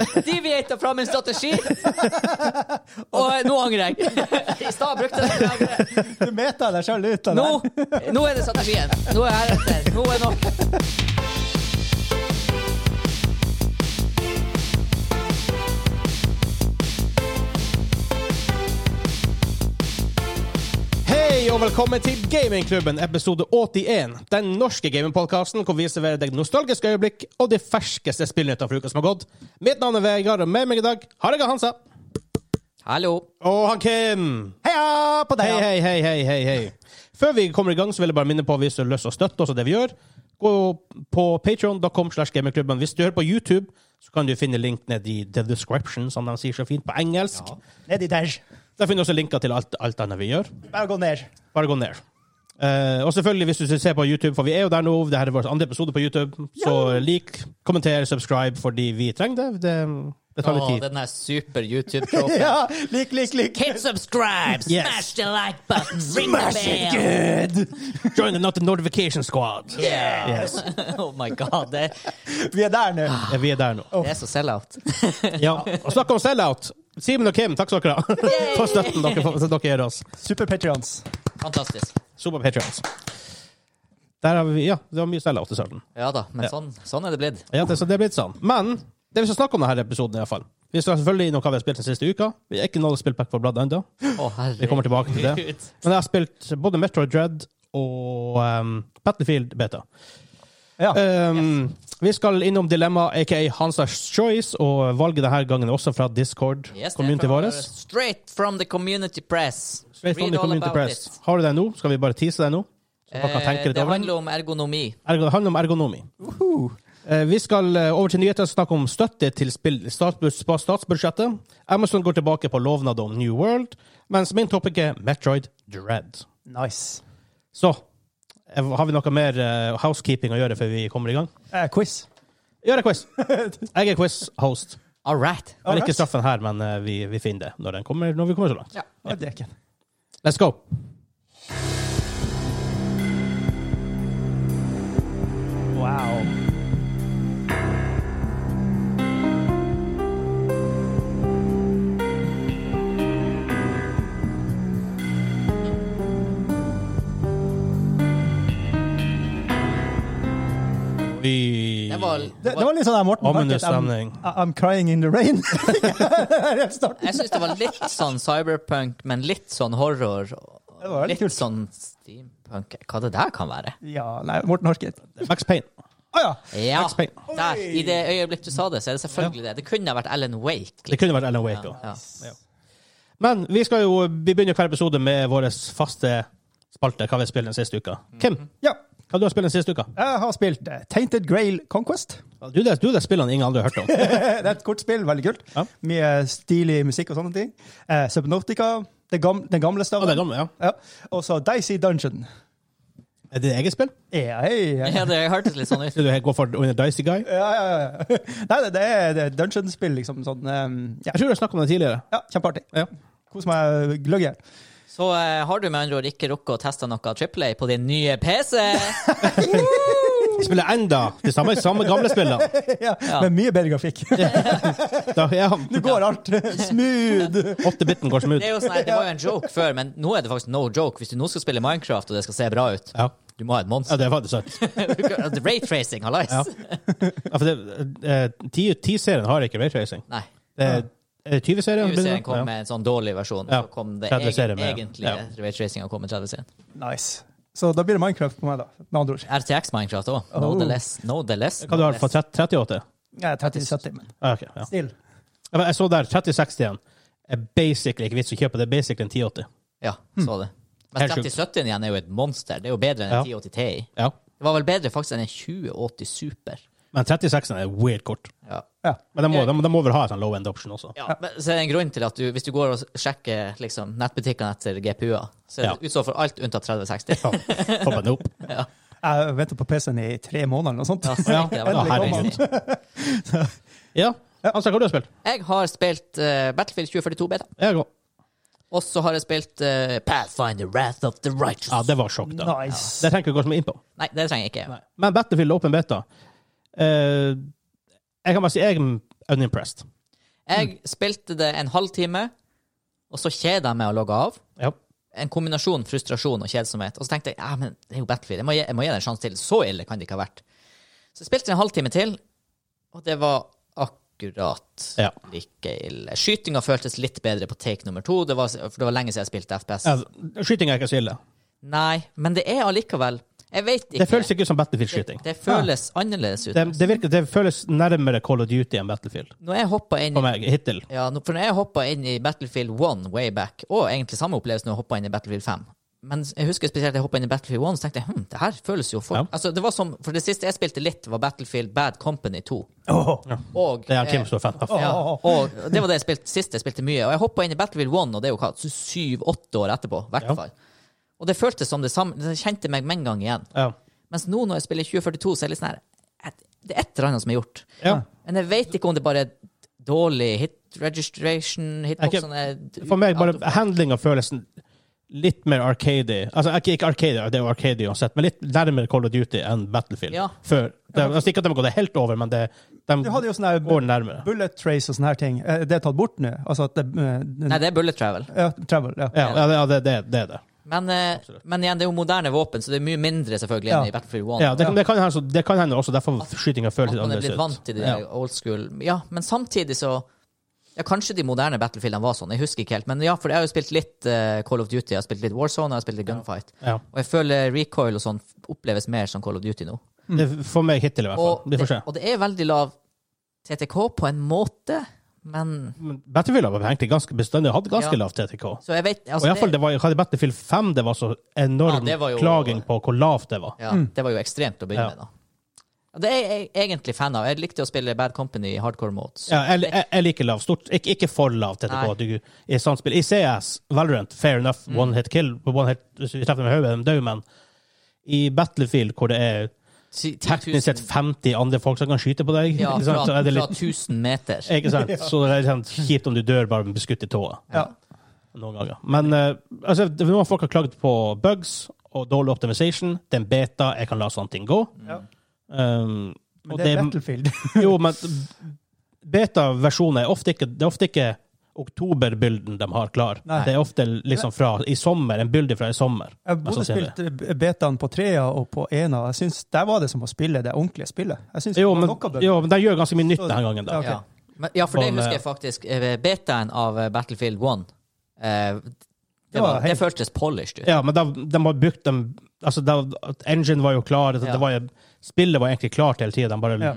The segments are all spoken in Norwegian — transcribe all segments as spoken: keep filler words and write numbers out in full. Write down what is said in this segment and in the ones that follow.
deviatet fra min strategi. Og nå angrer jeg. I stad brukte jeg det. Du meter deg selv ut av nå, nå er det strategien. Nå er jeg etter. Nå er nok. Hei og velkommen til Gamingklubben, episode åttien. Den norske gamingpodcasten hvor vi serverer deg nostalgiske øyeblikk og de ferskeste spillnyhetene for uka som har gått. Mitt navn er Vegard, og med meg i dag har jeg Hansa. Hallo. Og han Kim. Heia på deg. Hei, hei, hei, hei, hei, hei. Før vi kommer i gang, så vil jeg bare minne på hvis du har lyst til å støtte oss og det vi gjør. Gå på patreon dot com slash gamingklubben. Hvis du hører på YouTube, så kan du finne link ned i the description, som de sier så fint på engelsk. Ja. Ned i der. Der finner du også linker til alt, alt annet vi gjør. Bare gå ned. Bare gå ned. Uh, og selvfølgelig, hvis du ser på YouTube, for vi er jo der nå, det her er vår andre episode på YouTube, så lik, kommenter, subscribe, fordi vi trenger det. Det, det tar litt tid. Åh, den er super YouTube-tropen. Ja, lik, lik, lik. Hit subscribe, Yes. smash the like button, ring the bell. Good. Join the not the notification squad. Yeah. Yes. Oh my god, det, Vi er der nå. Ja, vi er der nå. det er så sell-out. Ja, og snakk om sell-out. Simen og Kim, takk skal dere ha. For støtten dere, for, dere gir oss. Super Patreons. Fantastisk. Super Patreons. Der har vi, ja, det var mye sell-out i starten. Ja da, men Ja. sånn, sånn er det blitt. Ja, det, så det er blitt sånn. Men det vi skal snakke om denne episoden i hvert fall. Vi skal selvfølgelig innom hva vi har spilt den siste uka. Vi er ikke nådd spillpack for Blood enda. Å, herregud. Vi kommer tilbake til det. Men jeg har spilt både Metroid Dread og um, Battlefield Beta. Ja. Um, vi skal innom Dilemma, aka Hansa's Choice, og valget denne gangen er også fra Discord, Yes, det er community fra- vårt. Straight from the community press. Straight from Read the all community about press. it. Har du det nå? Skal vi bare tease det nå? Så man kan tenke Eh, litt det over den. handler om ergonomi. Ergo- Det handler om ergonomi. Uh. Eh, vi skal eh, over til nyheter og snakke om støtte til spill, statsbud- på statsbudsjettet. Amazon går tilbake på lovnad om New World, mens min topic er Metroid Dread. Nice. Så, eh, har vi noe mer eh, housekeeping å gjøre før vi kommer i gang? Eh, quiz. Gjør en quiz. Jeg er quiz-host. All right. Jeg har ikke Alright. straffen her, men eh, vi, vi finner det når, den kommer, når vi kommer så langt. Ja. Ja, det er ikke. Let's go. Wow. Vi... Det var, Det, det var litt sånn der Morten Ominous Harket, I'm, stemning. I'm crying in the rain. Helt starten. Jeg synes det var litt sånn cyberpunk, men litt sånn horror. og Det var veldig Litt kult. sånn steampunk. Hva det der kan være? Ja, nei, Morten Harket. Max Payne. Å ja. Ja, Max Payne. der, i det øyeblikk du sa det, så er det selvfølgelig det. Det kunne ha vært Alan Wake. Det kunne vært Alan Wake også. Ja, ja. Men vi skal jo vi begynner hver episode med vår faste spalte, hva vi har spilt den siste uka. Kim, Ja. hva har du spilt den siste uka? Jeg har spilt eh, Tainted Grail Conquest. Du, det, du, det er spillene ingen andre har hørt om. Det er et kort spill, veldig kult. Ja. Mye stilig musikk og sånne ting. Eh, Subnautica, det gam den gamle Og staven. det er gamle, ja. Ja. Og så Dicey Dungeon. Er det eget spill? Ja, hei, hei. Ja, det hørtes litt sånn ut. Skal du gå for Winner Dicey Guy? Ja, ja, ja. Nei, det, det er, det er dungeon-spill, liksom. Sånn, um, ja. Jeg tror jeg snakket om det tidligere. ja, kjempeartig. Ja. Kos meg gløgg her. Så eh, har du med andre ord ikke rukket å teste noe Triple A på din nye P C? Jeg spiller enda de samme, samme gamle spillene. ja, Ja. Med mye bedre grafikk. Da, ja, Nå går alt smooth. åtte-bitten går smooth. Det, er jo sånn her, det var jo en joke før, men nå er det faktisk no joke. Hvis du nå skal spille Minecraft og det skal se bra ut, Ja. du må ha et Ja, monster. det er faktisk sant. Raytracing, hallais. Ja. Ja, for det, eh, ti- ti-serien har ikke raytracing. Nei. Det er er det tjue-serien. tjue-serien kom med en sånn dårlig versjon, Ja. så kom det tretti-serien egen, med- egentlig ja. Raytracing kom med tretti-serien. Nice. Så da blir det Minecraft på meg, da. Med andre ord. R T X Minecraft også. No Oh. the less. No the less. Hva du har for trettiåtte? Jeg er tretti sytti, men Ah, ok, ja. still. Ja, Jeg så der, tretti seksti er basically ikke vits å kjøpe, det er basically en ti åtti. Ja, så det. Men Helt sjukt. tretti sytti igjen er jo et monster. Det er jo bedre enn en Ja. ti åtti Ti. Ja. Det var vel bedre faktisk enn en tjue åtti Super. Men trettiseks er weird kort. Ja. Ja. Men de må, de, de må vel ha en sånn low-end option også. Ja, men så er det en grunn til at du, hvis du går og sjekker liksom, nettbutikkene etter G P U-er, så er det Ja. utsolgt for alt unntatt tretti seksti. Ja, Hoppa den opp. Ja. Jeg venter på P C-en i tre måneder eller noe sånt. Ja, så det var Ja, det. herregud. Ja, altså, hva har du spilt? Jeg har spilt uh, Battlefield tjue førtito beta. Jeg går. Og så har jeg spilt uh, Pathfinder Wrath of the Righteous. Ja, det var sjokk, da. Nice. Det trenger jeg ikke gå så mye inn på. Nei, det trenger jeg ikke. Men Battlefield Open Beta eh, Jeg kan bare si jeg, unimpressed. Jeg spilte det en halvtime, og så kjeda jeg meg å logge av. Ja. En kombinasjon frustrasjon og kjedsomhet. Og så tenkte jeg, ja, men det er jo Battlefield. Jeg må, gi, jeg må gi det en sjanse til. Så ille kan det ikke ha vært. Så jeg spilte en halvtime til, og det var akkurat Ja. like ille. Skytinga føltes litt bedre på take nummer to, det var, for det var lenge siden jeg spilte F P S. Ja, skyting er ikke så ille. Nei, men det er allikevel Jeg vet ikke. Det føles ikke som Battlefield-skyting. Det, det føles annerledes ut. Det, det, virker, det føles nærmere Call of Duty enn Battlefield. Når jeg hoppa inn For meg, hittil. Ja, for når jeg hoppa inn i Battlefield one way back, og egentlig samme opplevelse når jeg hoppa inn i Battlefield fem, men jeg husker spesielt jeg hoppa inn i Battlefield one, så tenkte jeg hm, det her føles jo for... Ja. Altså, det var som, for det siste jeg spilte litt, var Battlefield Bad Company to. Åh. Ja. Og, Det er Kim eh, som er fan av. ja, og det var det jeg spilte sist jeg spilte mye. Og jeg hoppa inn i Battlefield one, og det er jo hva, syv-åtte år etterpå, i hvert Ja. fall. Og det føltes som det samme, det kjente meg med en gang igjen. Ja. Mens nå når jeg spiller tjue førtito, så er det litt sånn her, et- det er et eller annet som er gjort. Ja. Men jeg vet ikke om det bare er dårlig hit registration, hitboxene... For meg, bare handlinga føles litt mer arcade. Altså, ikke, ikke arcade, det er jo arcade uansett, men litt nærmere Call of Duty enn Battlefield. Ja. Før. Det, altså, ikke at de har gått det helt over, men det, de Du hadde jo sånne her går nærmere. bullet trace og sånne her ting. Er det tatt bort nå? Altså at det... eh, Nei, det er bullet travel. Ja, travel, ja. Ja, ja, det, ja, det, det, det er det. Men, eh, men igjen, det er jo moderne våpen, så det er mye mindre selvfølgelig Ja. enn i Battlefield one. Ja, det, det, kan hende, det kan hende også derfor skytinga føles litt Man er blitt annerledes vant ut. til det Ja. old school. Ja, men samtidig så... Ja, kanskje de moderne Battlefieldene var sånn, jeg husker ikke helt. Men ja, for jeg har jo spilt litt eh, Call of Duty, jeg har spilt litt Warzone, og jeg har spilt litt Gunfight. Ja. Og jeg føler recoil og sånn oppleves mer som Call of Duty nå. Det, for meg hittil i hvert fall. Og Vi får se. det, og det er veldig lav T T K på en måte, men... Men Battlefield har egentlig ganske bestandig hatt ganske Ja. lavt T T K. Så jeg vet... Og Altså, i hvert fall, det var, hadde Battlefield fem, det var så enorm Ja, det var jo- klaging på hvor lavt det var. Ja, det var jo ekstremt å begynne Ja. med, da. Og det er jeg egentlig fan av. Jeg likte å spille Bad Company i hardcore modes. Ja, jeg, jeg, jeg liker lav. Stort, ikke, ikke for lavt T T K. Nei. Du, I sånt spill. I C S, Valorant, fair enough, Mm. one hit kill. One hit, hvis vi treffer med hodet, de dør, men i Battlefield, hvor det er Ti- ti teknisk sett tusen- femti andre folk som kan skyte på deg, Ja, ikke sant? fra, Så er det fra litt, tusen meter. ikke sant? Så det er sånn kjipt om du dør bare med beskutt i tåa. Ja. Noen ganger. Men eh, altså, det- noen folk har klaget på bugs og dårlig optimization. Det er en beta, jeg kan la sånne ting gå. Ja. Um, Men og det er Battlefield. jo, men beta-versjonen er ofte ikke, det er ofte ikke oktoberbilden de har klar. Nei. Det er ofte liksom fra i sommer, en bilde fra i sommer. Jeg mest både sannsynlig. spilt betaen på trea og på ena. Jeg synes Der var det som å spille det ordentlige spillet. Jeg synes Jo, det var men, noe bug. jo, men de gjør ganske mye nytt Så- denne gangen. Da. Ja, ok. Ja. Men, ja, for det Sånn, husker eh, jeg faktisk. eh, Betaen av eh, Battlefield one, eh, det, Det var, var det helt- føltes polished ut. Ja, men da, de har brukt dem altså da, engine var jo klar, det, Ja. det var jo, spillet var egentlig klart hele tida. De bare Ja.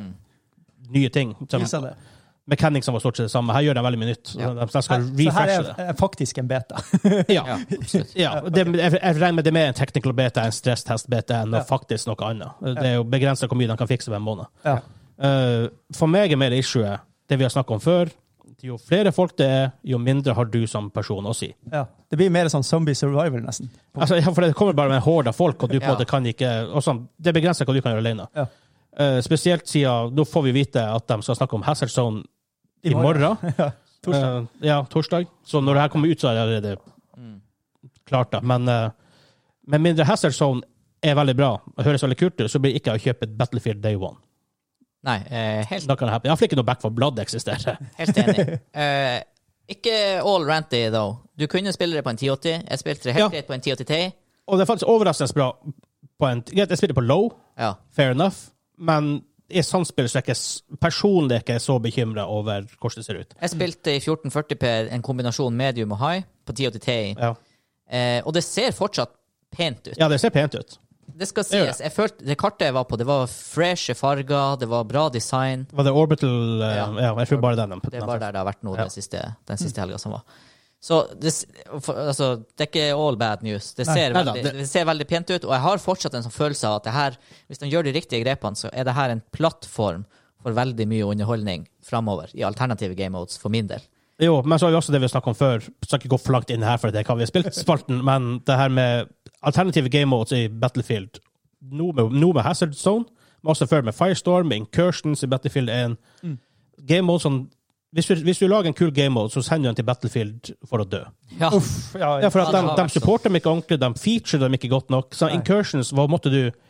nye ting. Som, Viser det. mechanics var stort sett det samme. Her gjør de veldig mye nytt. Ja. De, de skal Her, så her refreshe er, det. er faktisk en beta. Ja. Ja, absolutt. Ja, det, jeg, jeg regner med det er mer en technical beta, en stresstest-beta, enn Ja. faktisk noe annet. Det er jo begrenset hvor mye de kan fikse på en måned. Ja. Uh, for meg er mer issue det vi har snakket om før. Jo flere folk det er, jo mindre har du som person å si. Ja. Det blir mer sånn zombie survival, nesten. Altså, ja, for det kommer bare med en horde av folk, og du på en Ja. måte kan ikke og sånn, det er begrenset hva du kan gjøre alene. Ja. Uh, spesielt siden nå får vi vite at de skal snakke om Hazard Zone i, I morgen. morgen. Ja. Torsdag. Uh, ja, torsdag. Så når det her kommer ut, så er det allerede Mm. klart. da. Men uh, med mindre Hazard Zone er veldig bra, og høres veldig kult ut, så blir det ikke å kjøpe et Battlefield Day One. Nei, eh, helt, Da kan det happen. Iallfall ikke noe Back for Blood eksisterer. helt enig. Eh, ikke all ranty, though. Du kunne spille det på en ti åtti. Jeg spilte det helt Ja. greit på en ti åtti Ti. Og det er faktisk overraskende bra på en greit, jeg spiller på low, Ja. fair enough, men i sånt spill så er jeg ikke personlig ikke så bekymra over hvordan det ser ut. Jeg spilte i fjorten førti P en kombinasjon medium og high på ti åtti Ti. Ja, Eh, og det ser fortsatt pent ut. ja det ser pent ut. Det skal Det gjør sies. Jeg følte, det kartet jeg var på, det var freshe farger, det var bra design. Var det Orbital uh, ja. Ja. jeg tror bare den. Det er bare der det har vært nå Ja. den siste, den siste helga som var. Så det, s- for, altså, det er ikke all bad news. Det Nei. ser, Neida, veldig, det- det ser veldig pent ut, og jeg har fortsatt en sånn følelse av at det her, hvis de gjør de riktige grepene, så er det her en plattform for veldig mye underholdning framover i alternative game modes, for min del. Jo, men så har vi også det vi snakket om før. Skal ikke gå for langt inn her, for det er hva vi har spilt spalten, men det her med alternative game modes i Battlefield, nå med, nå med Hazard Zone, men også før med Firestorm, med Incursions i Battlefield en Mm. game mode som hvis du, hvis du lager en kul game mode, så sender du den til Battlefield for å dø. Ja, Uff, ja, Ja, for at Ja, de, det har de vært sånn. supporter dem ikke ordentlig, de featurer dem ikke godt nok. Så Nei. Incursions, hva måtte du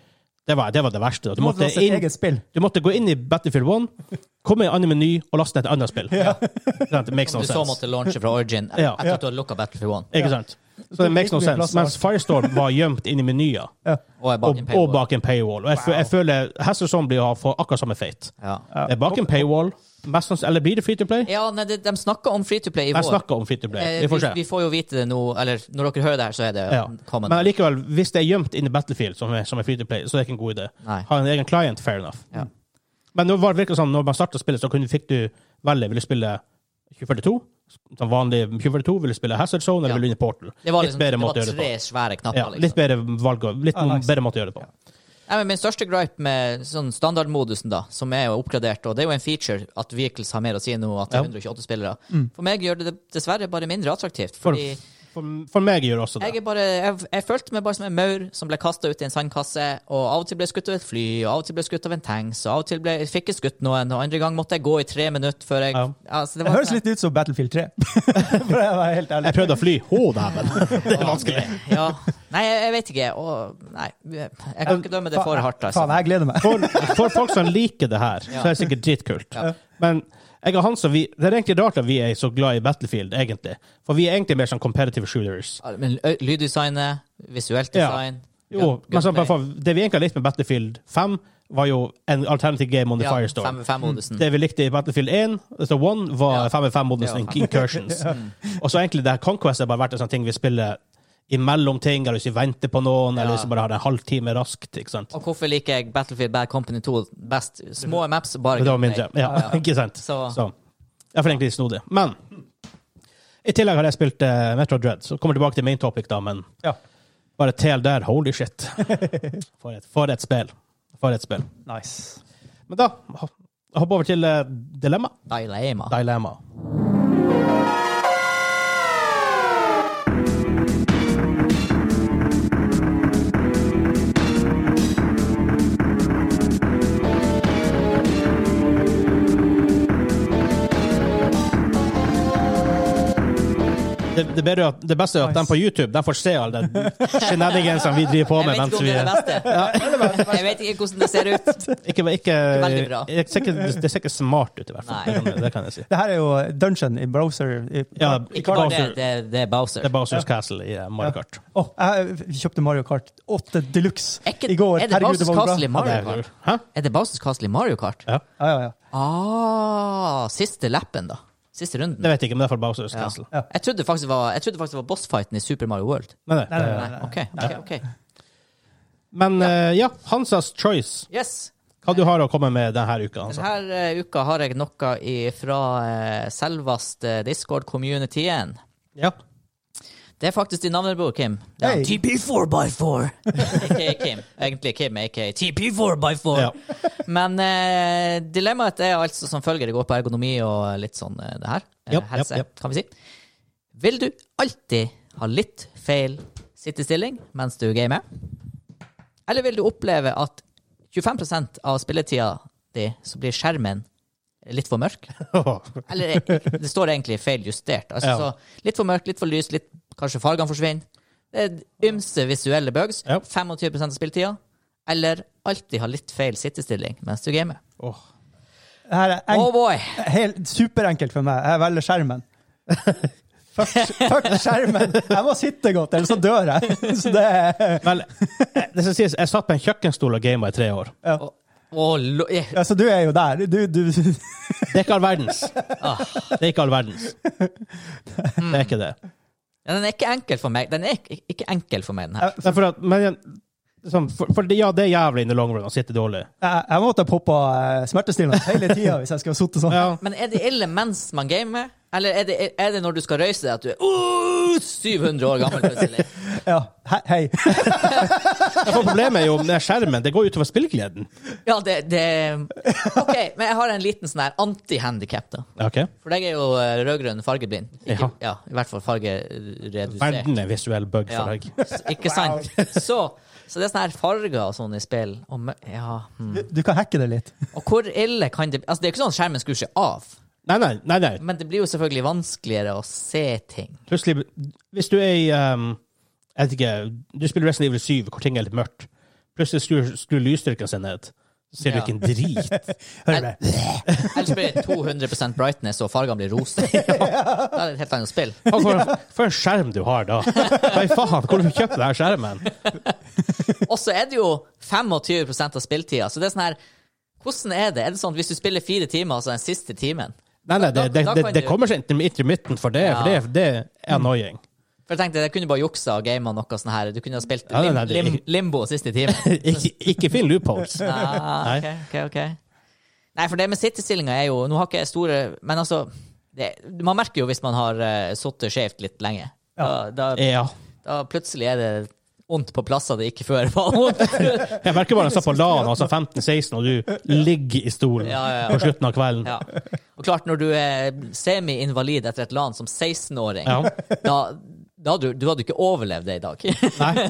Det var, det var det verste. Du, Du måtte måtte laste et inn, eget spill. du måtte gå inn i Battlefield one, komme i en annen meny og laste ned et annet spill. Ja. Det makes no Du så sense. måtte launche fra Origin Ja. etter at du hadde lukket Battlefield one. Ikke sant? Så det makes no Ikke mye sense. plass, Mens Firestorm var gjemt inn i menyer. Ja. Og er bak Og, en og paywall. bak en paywall. Og jeg, fø- jeg føler Hazardson blir å få akkurat samme fate. Ja. Det er bak en paywall. Mest sannsynlig, eller blir det free to play? Ja, nei, de, de snakket om free to play i Jeg vår. snakker om free to play. Eh, Vi får se. vi, vi får jo vite det nå, eller når dere hører det her, så er det Ja. kommet. Men allikevel, hvis det er gjemt inn i Battlefield, som er, som er free to play, så er det ikke en god idé. Nei. Ha en egen client, fair enough. Ja. Men nå var det virkelig sånn, når man startet spillet, så kunne, fikk du velge, vil du spille tjue førtito? Sånn vanlig tjue førtito, vil du spille Hazard Zone, eller Ja. vil du inn i Portal? Det var, litt liksom, bedre det måte var å gjøre det tre på. svære knapper, Ja, liksom. litt bedre valg, litt Ah, nice. bedre måte å gjøre det på. Nei, men min største gripe med sånn standardmodusen, da, som er jo oppgradert, og det er jo en feature at Vehicles har mer å si nå, at det er Ja. hundre og tjueåtte spillere. Mm. For meg gjør det dessverre bare mindre attraktivt. For, Fordi for, for meg gjør også det. jeg, er bare, jeg, jeg følte meg bare som en maur som ble kastet ut i en sandkasse, og av og til ble skutt av et fly, og av og til ble skutt av en tanks, og av og til ble, fikk jeg skutt noen, og andre gang måtte jeg gå i tre minutter før jeg... Ja. Altså, det, Det var, høres litt ut som Battlefield tre. For å være helt ærlig. Jeg prøvde å fly. Å, dæven. Det er vanskelig. Ja. Nei, jeg, jeg vet ikke. Og, nei, jeg kan ikke dømme det for hardt, altså. Faen, jeg gleder meg. For, for folk som liker det her, Ja. så er det sikkert dritkult. Ja. Men jeg og Hansa, vi, det er egentlig rart at vi er så glad i Battlefield, egentlig. For vi er egentlig mer sånn competitive shooters. Men ø- lyddesignet, visuelt Ja. design Jo, gun- men sånn, gunplay. for, det vi egentlig likte med Battlefield fem, var jo en alternative game on the Ja, Firestorm. fem- fem-modusen. Det vi likte i Battlefield one, altså one var Ja. fem mot fem-modusen, Ja. Incursions. Og så egentlig det her Conquest har bare vært en sånn ting vi spiller imellom ting, eller hvis vi venter på noen, eller Ja. hvis vi bare har en halvtime raskt, ikke sant? Og hvorfor liker jeg Battlefield Bad Company to best? Små maps, bare Det var gunplay. mindre. Ja, ikke sant? Så- Så. Jeg er egentlig snodig. Men i tillegg har jeg spilt uh, Metro Dread, så kommer jeg tilbake til main topic da, men Ja. bare tel der, holy shit. For et, for et spill. For et spill. Nice. Men da, ho- hopp over til uh, Dilemma. Dilemma. Dilemma. Det, det, bedre, at- det beste er at de på YouTube de får se alle de shenanigans vi driver på Jeg med vet mens ikke om vi det er det beste. Jeg vet ikke hvordan det ser ut. Ikke, ikke, veldig bra. Det ser ikke, det ser ikke smart ut, i hvert fall. Nei. Det kan, det kan jeg si. Det her er jo dungeon i browser. I, Ja, i Ikke bare Bowser. det, det, det er Bowser. Det er Bowser's Castle i uh, Mario Kart. Åh, jeg kjøpte Mario Kart åtte Deluxe Er ikke- i går. er det Herregud, Bowser's var bra. Castle i Mario Ja, det er- Kart? Hæ? Er det Bowser's Castle i Mario Kart? Ja. Ja, ja, ja. Ah, siste lappen, da. Siste runden. Det vet jeg ikke, men det er for Bowser's Ja. Castle. Ja. Jeg trodde faktisk det var, jeg trodde faktisk det var bossfighten i Super Mario World. Nei, nei. Nei, nei, det- nei, Nei, ok, ok, ok. Men uh, ja, Hansas Choice. Yes. Hva du har å komme med denne uka, Hansa? Denne uh, uka har jeg noe fra uh, selveste Discord-communityen. Ja. Det er faktisk din navnebror, Kim. Det er Hey. T P four by four. aka Kim. Egentlig Kim, aka T P four by four. Ja. Men eh, dilemmaet er altså som følger. Det går på ergonomi og litt sånn eh, det her. Eh, Japp, helse, japp, japp. kan vi si. Vil du alltid ha litt feil sittestilling mens du gamer? Eller vil du oppleve at tjuefem prosent av spilletida di så blir skjermen litt for mørk? Eller eh, det står egentlig feil justert. Altså, Ja. så litt for mørk, litt for lys, litt, kanskje fargene forsvinner. Det er ymse visuelle bugs. Ja. tjuefem prosent av spilletida. Eller alltid ha litt feil sittestilling mens du gamer. Åh. Det her er Oh enk boy! helt superenkelt for meg. Jeg velger skjermen. Fuck, fuck skjermen! Jeg må sitte godt, ellers så dør jeg. Så det er Vel, eh, det skal sies, jeg satt på en kjøkkenstol og gamet i tre år. ja. Og, og, lo- eh, Ja, så du er jo der. Du, du Det er ikke all verdens. ah. Det er ikke all verdens. Det er ikke det. Ja, den er ikke enkel for meg. Den er ikke, ikke enkel for meg, den her. Det er for at, men, sånn, for, for det, ja, det er jævlig in the long run å sitte dårlig. Jeg, jeg måtte poppe uh, smertestillende hele tida hvis jeg skulle ha sittet sånn. Ja. Men er det ille mens man gamer? Eller er det, er det når du skal røyse deg at du er uh, syv hundre år gammel plutselig? Ja, he hei. Ja, for problemet er jo med skjermen. Det går utover spillgleden. Ja, det, det OK, men jeg har en liten sånn her anti-handicap, da. Ok. For jeg er jo eh, rødgrønn fargeblind. Ikke, Ja. ja, I hvert fall fargeredusert. Verden er visuell bug Ja, for deg. s- ikke sant? Så, så det er sånne her farger og sånn i spill. Og, mø- ja, hmm. Du, du kan hacke det litt. og hvor ille kan det Altså, det er ikke sånn at skjermen skrur seg av. Nei, nei, nei, nei. Men det blir jo selvfølgelig vanskeligere å se ting. Plutselig, hvis du er i um, jeg vet ikke, du spiller Resident Evil seven, hvor ting er litt mørkt. plutselig skrur, skrur lysstyrken seg ned. Så ser Ja. du ikke en drit. Hører du det? Ellers blir det to hundre prosent brightness, og fargene blir rosa. Da er det et helt annet spill. Og For, for en skjerm du har da. Hva i faen, hvor har du kjøpt denne skjermen? Og så er det jo tjuefem prosent av spilltida, så det er sånn her, hvordan er det? Er det sånn at hvis du spiller fire timer, altså den siste timen? Nei, nei, det, Da- det, da det, kan det du- kommer seg intermittent for det, Ja. for det, det er annoying. For jeg tenkte, jeg kunne bare juksa og gamea noe sånn her. Du kunne ha spilt Ja, nei, lim, nei, det- lim, limbo siste timen. ikke, ikke finn loopholes. Ah, Nei. ok, ok, ok. Nei, for det med sittestillinga er jo, nå har ikke jeg store, men altså, det, man merker jo hvis man har uh, sittet skjevt litt lenge. Da, da, Ja. da plutselig er det ondt på plasser det ikke før var ondt. Jeg merker bare at jeg satt på LAN, altså femten seksten, og du ligger i stolen Ja, ja, ja. på slutten av kvelden. Ja. Og klart, når du er semi-invalid etter et LAN som seksten-åring, Ja. da, da hadde du, du hadde ikke overlevd det i dag. Nei.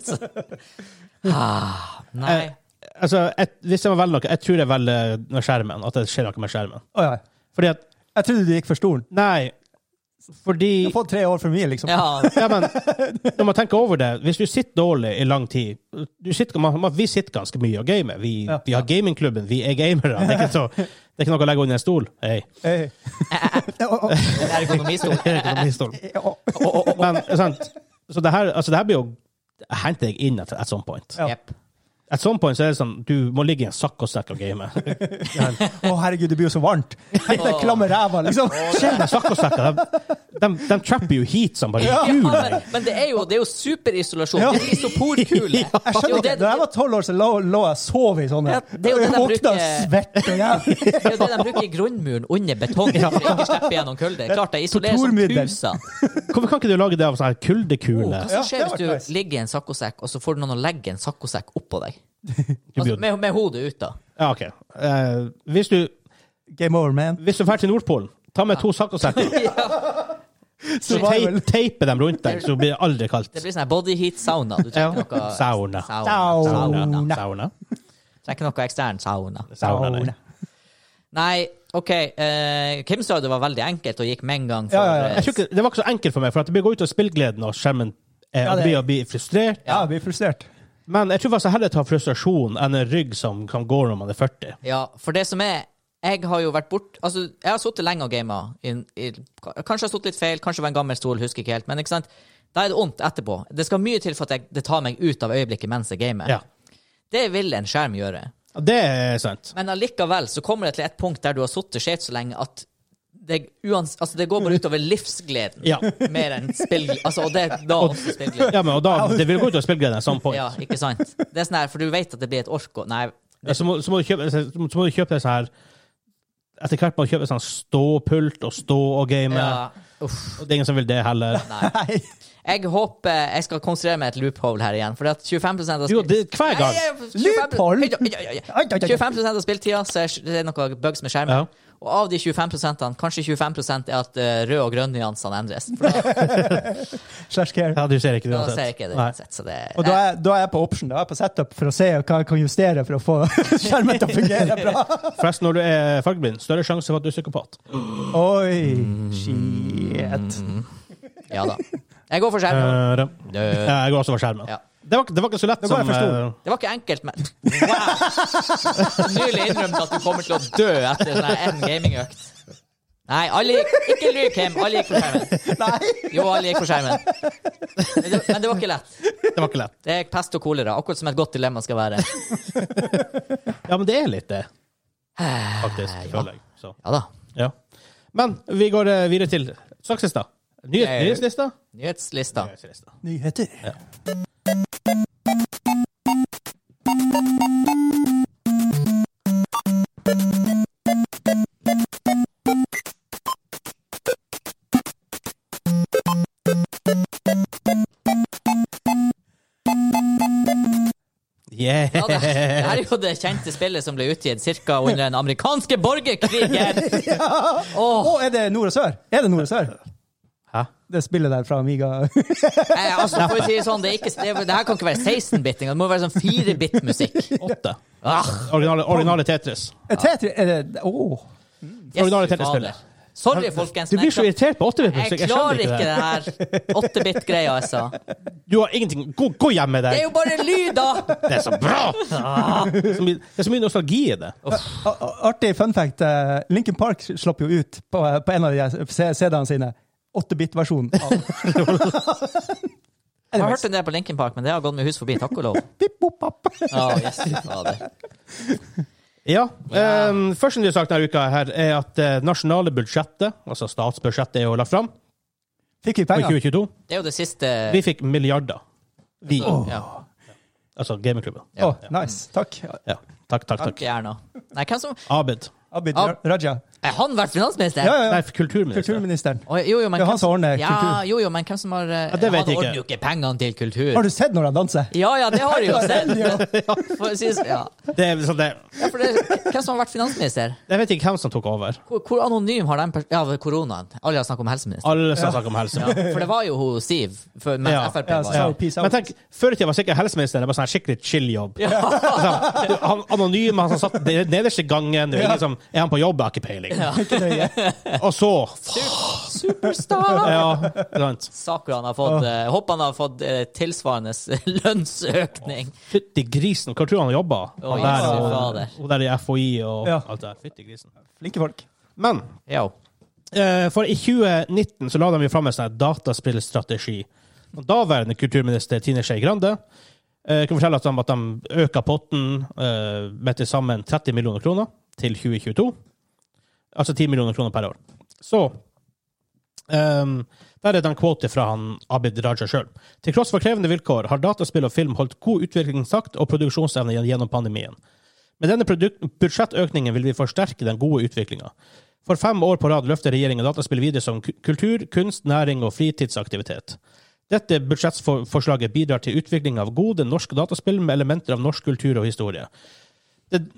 ah, nei. Altså, et, hvis jeg må velge noe, jeg tror jeg velger med skjermen, at det skjer noe med skjermen. Å ja. Fordi at, Jeg trodde du gikk for stolen. nei, fordi... Du har fått tre år for mye, liksom. Ja, Ja, men når man tenker over det, hvis du sitter dårlig i lang tid, du sitter, man, man, vi sitter ganske mye og gamer. Vi, Ja. vi har gamingklubben, vi er gamere. Det er ikke, så, det er ikke noe å legge under en stol. Hei. Hey. Å, det er økonomistol. Det er økonomistol. å, Men, sant, så det her, altså det her blir jo, jeg henter deg inn at at some point. Ja. Jepp. At some point så er det sånn, du må ligge i en sakk og sekk og game. å, herregud, det blir jo så varmt. Tenk deg klamme ræva, liksom. Skjer med sakk og sekk, de, de, de trapper jo hit som bare Ja, jul. men, men det er jo, det er jo superisolasjon. Ja. Det er isoporkule. Jeg skjønner ikke. Da jeg var tolv år, så lå, lå jeg og sov i sånne. Ja, det er jo det de Jeg våkna bruker- svett og jævlig. Det er jo det de bruker i grunnmuren under betongen for å ikke slippe gjennom kulde. Klart det isolerer som Torturmiddel. tusen. Hvorfor kan ikke du lage det av sånn her kuldekule? Hva Ja, som skjer det hvis var du nice. ligger i en saccosekk, og så får du noen å legge en saccosekk oppå deg? Du blir Altså, jo- med, med hodet ut, da. Ja, ok. Eh, hvis du, Game over, man. hvis du drar til Nordpolen, ta med to sakk og sekk. Survival. Teip, teipe dem rundt deg, så blir det aldri kaldt. Det blir sånn her body heat sauna. Du Ja. trenger noe Sauna. Sauna. Sauna. Sauna. Trenger noe ekstern sauna. Sauna, nei. Nei, OK. Eh, Kim sa det var veldig enkelt og gikk med en gang for Ja, ja, ja. eh, Jeg tror ikke, det var ikke så enkelt for meg, for at det blir gå ut av spillgleden og skjermen eh, Ja, og det- blir, og blir frustrert. Ja, jeg blir frustrert. Men jeg tror faktisk jeg heller tar frustrasjon enn en rygg som kan gå når man er førti. Ja, for det som er Jeg har jo vært bort Altså, jeg har sittet lenge og gama. Kanskje jeg har sittet litt feil, kanskje det var en gammel stol, husker ikke helt. Men ikke sant? Da er det vondt etterpå. Det skal mye til for at jeg, det tar meg ut av øyeblikket mens jeg gamer. Ja. Det vil en skjerm gjøre. Og det er sant. Men allikevel så kommer det til et punkt der du har sittet skjevt så lenge at det, uans, altså det går bare utover livsgleden Ja. mer enn spillgleden. Altså, og det er da også spillgleden. Ja, men og da, det vil gå ut av spillgleden at some point. Ja, ikke sant? Det er sånn her, for du vet at det blir et ork og Nei. Ja, så, må, så, må du kjøpe, så må du kjøpe det sånn her etter hvert må du kjøpe sånn ståpult og stå og game. Ja, uff, Og det er ingen som vil det heller. nei. Nei. Jeg håper jeg skal konstruere meg et loophole her igjen. For at tjuefem prosent av Jo, det, hver gang. Nei, tjuefem Loophole? Ja, ja, ja, ja. Ai, ai, ai. tjuefem prosent av spilltida så er det noe bugs med skjermen. Ja. Og av de tjuefem prosentene, kanskje tjuefem prosent er at uh, rød- og grønn-nyansene endres. For da, Slash care. Ja, du ser ikke det da uansett. ser jeg ikke det Nei. uansett. Så det Og da er, da er jeg på option, da er jeg på setup for å se hva jeg kan justere for å få skjermen til å fungere bra. Forresten, når du er fargeblind, større sjanse for at du er psykopat. Oi, shit. Ja da. Jeg går for skjermen. Uh, da. Død. Ja, jeg går også for skjermen. Ja. Det, var, det var ikke så lett Det var som jeg forstod. eh, Det var ikke enkelt, men wow! Nylig innrømt at du kommer til å dø etter sånn her en gamingøkt. Nei, alle gikk, ikke lyv, Kim. Alle gikk for skjermen. Nei. Jo, alle gikk for skjermen. Men det, men det var ikke lett. Det var ikke lett. Det er pest og kolera, akkurat som et godt dilemma skal være. Ja, men det er litt det, faktisk, Ja. føler jeg. Så, Ja da. ja. Men vi går eh, videre til sakslista. Nyhet, Eh. nyhetslista? Nyhetslista. Nyhetslista. Nyheter. Yeah! Ja, det, det her er jo det kjente spillet som ble utgitt ca. under den amerikanske borgerkrigen. Å, er det nord og sør? Er det nord og sør? Hæ? Det spillet der fra Amiga. Eh, altså, for å si det sånn, det, er ikke, det, det her kan ikke være seksten-bitting, det må være sånn fire-bit-musikk. Åtte. Ah, Originale, originale Tetris. Er Tetris er det Å! Originale Jesu Tetris-spillet. fader. Sorry, folkens. Du men blir så jeg, irritert på åtte-bit-musikk. jeg klarer ikke det her åtte-bit-greia, altså. Du har ingenting. Gå, gå hjem med Det deg. er jo bare lyder! Det er så bra! Så mye, det er så mye nostalgi i det. A- a- Artig fun fact. eh, Linkin Park slapp jo ut på, på en av de C- C-ene sine åtte-bit-versjonen. Jeg har hørt en del på Linkin Park, men det har gått med hus forbi, takk og lov. Pip, pop, pop. Ja, yes, fader. Ja. Ja. Um, første nye sak denne uka her er at det nasjonale budsjettet, altså statsbudsjettet, er jo lagt fram Fikk vi for penger? tjue tjue to. Det er jo det siste Vi fikk milliarder. Vi. Ja. Altså gamingklubben. Å, nice. Takk. Ja. Takk, takk, Takk, takk. Erna. Nei, hvem som Abid. Abid Ab- Raja. Er han vært finansminister? Ja, ja, Nei, ja. kulturminister. Kulturministeren. Å, jo, jo, men Det er hvem han som ordner ja, kultur. Jo, jo, men hvem som har eh, Ja, det vet Han jeg ikke. ordner jo ikke pengene til kultur. Har du sett når han danser? Ja, ja, det har jeg jo sett. Ja. For å si så- ja. Det er sånn det. Ja, for det, hvem som har vært finansminister? Jeg vet ikke hvem som tok over. Hvor, hvor anonym har den pers- Ja, ved koronaen. Alle har snakket om helseminister. Alle som snakker om helse. Ja, for det var jo hun Siv, for, mens Ja. Frp Ja, var så ja. peace Men out. tenk, før i tida var sikkert helseministeren det var sånn her skikkelig chill jobb. Altså, du, han anonym, han som satt i den nederste gangen, det er ingen som er han på jobb, jeg har ikke peiling. Ikke nøye. Og så Superstar! Ja, sant. Sakura han har fått eh, Håper han har fått eh, tilsvarende lønnsøkning. Fytti grisen, hva tror du han jobber? Å, Han der, Jesu og, fader. og der i F H I og Ja. alt det der. Fytti grisen. Flinke folk. Men Ja. eh, for i tjue nitten så la de jo fram en sånn her dataspillstrategi. Og daværende kulturminister Tine Skei Grande eh, kan fortelle at de, at de øker potten eh, med til sammen tretti millioner kroner til tjue tjueto. Altså ti millioner kroner per år. Så um, der er det en kvote fra han Abid Raja selv. Til tross for krevende vilkår har dataspill og film holdt god utviklingstakt og produksjonsevne gjennom pandemien. Med denne produk- budsjettøkningen vil vi forsterke den gode utviklingen. For fem år på rad løfter regjeringen dataspill videre som ku- kultur, kunst, næring og fritidsaktivitet. Dette budsjettforslaget bidrar til utvikling av gode norske dataspill med elementer av norsk kultur og historie. Det,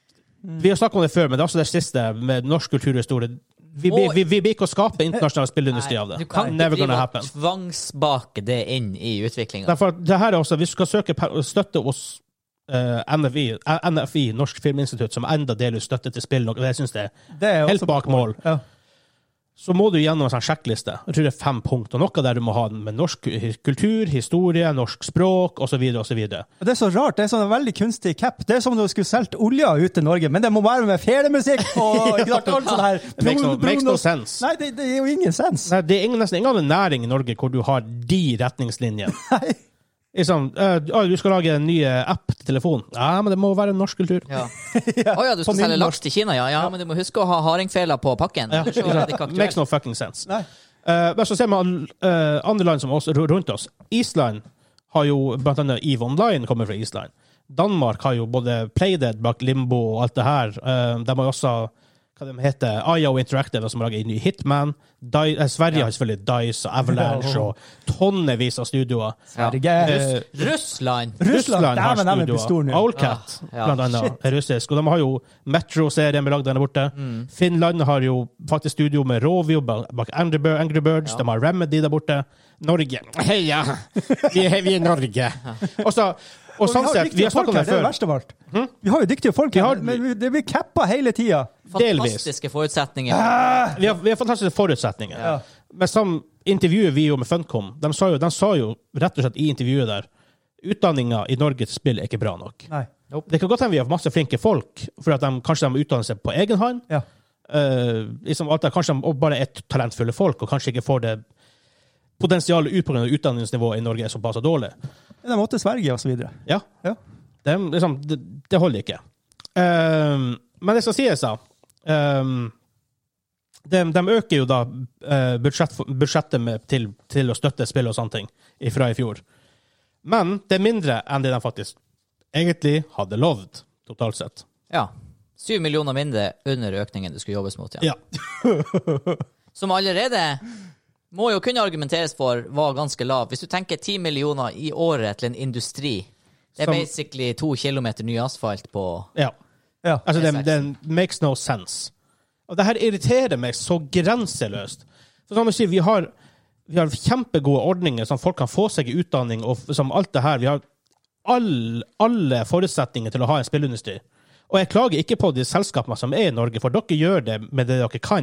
vi har snakket om det før, men det er også det siste med norsk kultur og historie. Vi blir vi, vi, vi ikke å skape internasjonal spillindustri av det. Du kan Never ikke gonna drive happen. og tvangsbake det inn i utviklinga. Derfor, det her er også, hvis du skal søke per- støtte hos uh, N F I, eh, N F I, Norsk Filminstitutt, som enda deler ut støtte til spill, og jeg synes det er Det er helt også bak mål, Ja. så må du gjennom en sånn sjekkliste. Jeg tror det er fem punkt, og noe der du må ha med norsk kultur, historie, norsk språk, og så videre, og så videre. Og det er så rart. Det er sånn en veldig kunstig cap. Det er som om du skulle solgt olja ut til Norge, men det må være med felemusikk og ikke sant, alt sånt her. It makes no, makes no sense. Nei, det, det er jo ingen sens. Nei, det er ingen, nesten ingen annen næring i Norge hvor du har de retningslinjene. Nei. Liksom, uh, du skal lage en ny app til telefon. Ja, men det må være norsk kultur. Ja. Å ja, du skal På selge nynorsk. laks til Kina, ja. ja. Men du må huske å ha hardingfeler på pakken. Ja, ellers så er det ikke Makes aktuelt. no fucking sense. Nei. Uh, men så ser man uh, andre land som oss, rundt oss. Island har jo blant annet EVE Online kommer fra Island. Danmark har jo både Playdead bak Limbo og alt det her. Uh, de har jo også hva de heter, I O Interactive, som lager en ny Hitman. Di eh, Sverige Ja. har selvfølgelig Dice og Avalanche og tonnevis av studioer. Sverige. Eh, Russland! Russland, har dæven, de er studioer. på stor nå. Owlcat, Ja, ja. blant annet, er russisk. Og de har jo Metro-serien lagd der borte. Mm. Finland har jo faktisk studio med Rovio bak bak Angry Bir- Angry Birds. Ja. De har Remedy der borte. Norge. Heia! Vi er, vi er Norge. Og så og Og sånn vi har sett, vi dyktige har snakket folk om her, det det er det før. verste av alt. Vi har jo dyktige folk Vi her, har- men vi- det blir cappa hele tida. Delvis. Fantastiske forutsetninger. Vi har, vi har fantastiske forutsetninger. Ja. Men som intervjuet vi jo med Funcom, de sa jo, de sa jo rett og slett i intervjuet der utdanninga i Norge til spill er ikke bra nok. Nei. Det kan godt hende vi har masse flinke folk, for at de kanskje de utdanner seg på egen hånd. Ja. Uh, liksom at de kanskje de bare er talentfulle folk, og kanskje ikke får det potensialet ut på grunn av utdanningsnivået i Norge er såpass dårlig. De måtte Sverige og så videre. Ja. Ja. Det, liksom, det, det holder ikke. Um, men det skal sies, da. Um, de, de øker jo da uh, budsjett, budsjettet med, til, til å støtte spill og sånne ting fra i fjor. Men det er mindre enn det de faktisk egentlig hadde lovd, totalt sett. Ja. Syv millioner mindre under økningen det skulle jobbes mot, ja. Ja. Som allerede må jo kunne argumenteres for var ganske lav. Hvis du tenker ti millioner i året til en industri, det er Som- basically to kilometer ny asfalt på... ja. Ja. Altså, det, Det det er makes no sense. Og det her irriterer meg så grenseløst. For som jeg sier, vi har, vi har kjempegode ordninger, som folk kan få seg i utdanning, og som alt det her. Vi har all, alle forutsetninger til å ha en spillindustri. Og jeg klager ikke på de selskapene som er i Norge, for dere gjør det med det dere kan.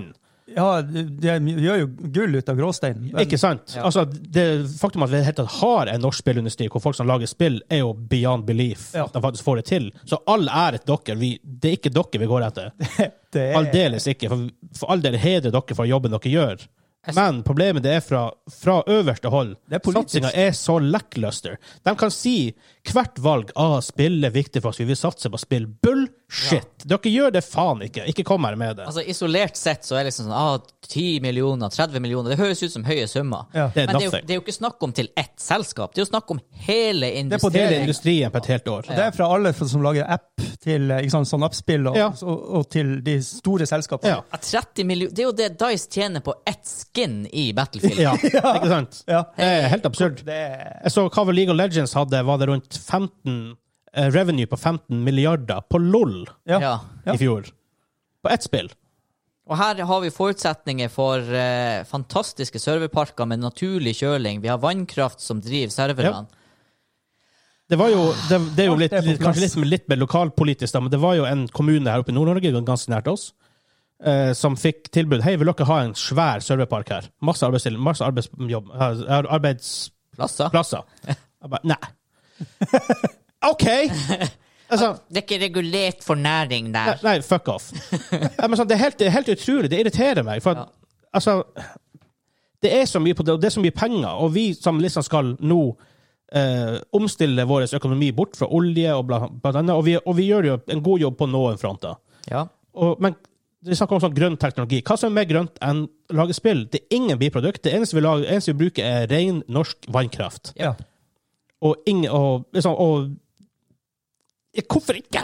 Ja, de, de gjør jo gull ut av gråstein. Men, Ikke sant? Ja. Altså, det faktum at vi helt tatt har en norsk spillindustri hvor folk som lager spill, er jo beyond belief Ja. at de faktisk får det til. Så all ære til dere. Vi, det er ikke dere vi går etter. det er, Aldeles ikke. For, for all del hedrer dere for jobben dere gjør. Men problemet det er fra, fra øverste hold. Det er politisk. Satsinga er så lackluster. De kan si hvert valg av ah, spill er viktig for oss, vi vil satse på spill. Bullshit! Ja. Dere gjør det faen ikke. Ikke kom her med det. Altså, isolert sett så er det liksom sånn ah, ti millioner, tretti millioner. Det høres ut som høye summer. Ja. Det er Men det er, jo, nothing. det er jo ikke snakk om til ett selskap. Det er jo snakk om hele på industrien. Hele industrien på et helt år. det er fra alle som lager app til ikke sant, sånn appspill, og, Ja. og, og til de store selskapene. Ja. Ja, tretti millioner, det er jo det DICE tjener på ett skin i Battlefield. Ja, ikke sant? Ja. Det er helt absurd. Det er, Jeg så hva League of Legends hadde, var det rundt femten eh, revenue på femten milliarder på LOL ja. Ja. Ja. i fjor. På ett spill. Og her har vi forutsetninger for eh, fantastiske serverparker med naturlig kjøling. Vi har vannkraft som driver serverne. Det var jo, det, det er jo Alt litt, er på litt, kanskje plass. litt, litt mer lokalpolitisk, da, men det var jo en kommune her oppe i Nord-Norge, ganske nært oss, eh, som fikk tilbud. Hei, vil dere ha en svær serverpark her? Masse arbeidsjobb, masse arbeidsjobb, eh, arbeidsplasser. Plasser. Jeg bare, nei. OK! Altså, Det er ikke regulert for næring nei, der. nei, fuck off. Ja, men sånn, det, er helt, det er helt utrolig. Det irriterer meg. For at, altså, det er så mye på det, og det er så mye penger, og vi som liksom skal nå eh, omstille vår økonomi bort fra olje og bla, bla, bla, og, vi, og vi gjør jo en god jobb på noen fronter. Ja. Og, men vi snakker om sånn grønn teknologi. Hva som er mer grønt enn å lage spill? Det er ingen biprodukt. Det eneste vi, lager, eneste vi bruker, er ren norsk vannkraft. ja. Og ingen og, liksom, og hvorfor ikke?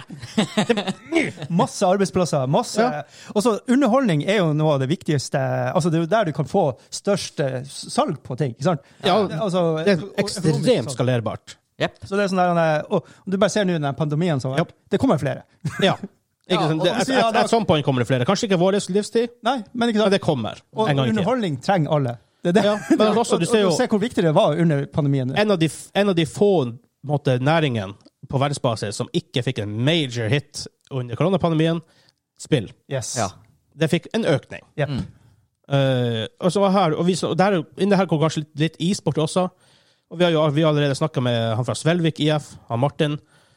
Masse arbeidsplasser. Masse. Ja. Også, underholdning er jo noe av det viktigste. Altså, det er jo der du kan få størst eh, salg på ting. Ikke sant? Ja, altså, Det er økonomisk ekstremt salg. skalerbart. Yep. Så det er sånn der, eh, og du bare ser nå den pandemien som har vært. Det kommer flere. Ja. Ikke Ja, sant? og Det, du et, sier, ja, et, da- et sånt point kommer det flere. Kanskje ikke vår livstid, Nei, men ikke men sant? det kommer. Og en gang i tiden. underholdning trenger alle. Det er det. Ja, men også, du ser jo- og, og se hvor viktig det var under pandemien. En av de, en av de få på en måte, næringene på verdensbasis som ikke fikk en major hit under koronapandemien, spill. Yes. Ja. Det fikk en økning. Yep. Mm. Uh, og så var her, og vi, så, og der, inni her kom kanskje litt, litt e-sport også. Og vi har jo vi har allerede snakket med han fra Svelvik I F, han Martin.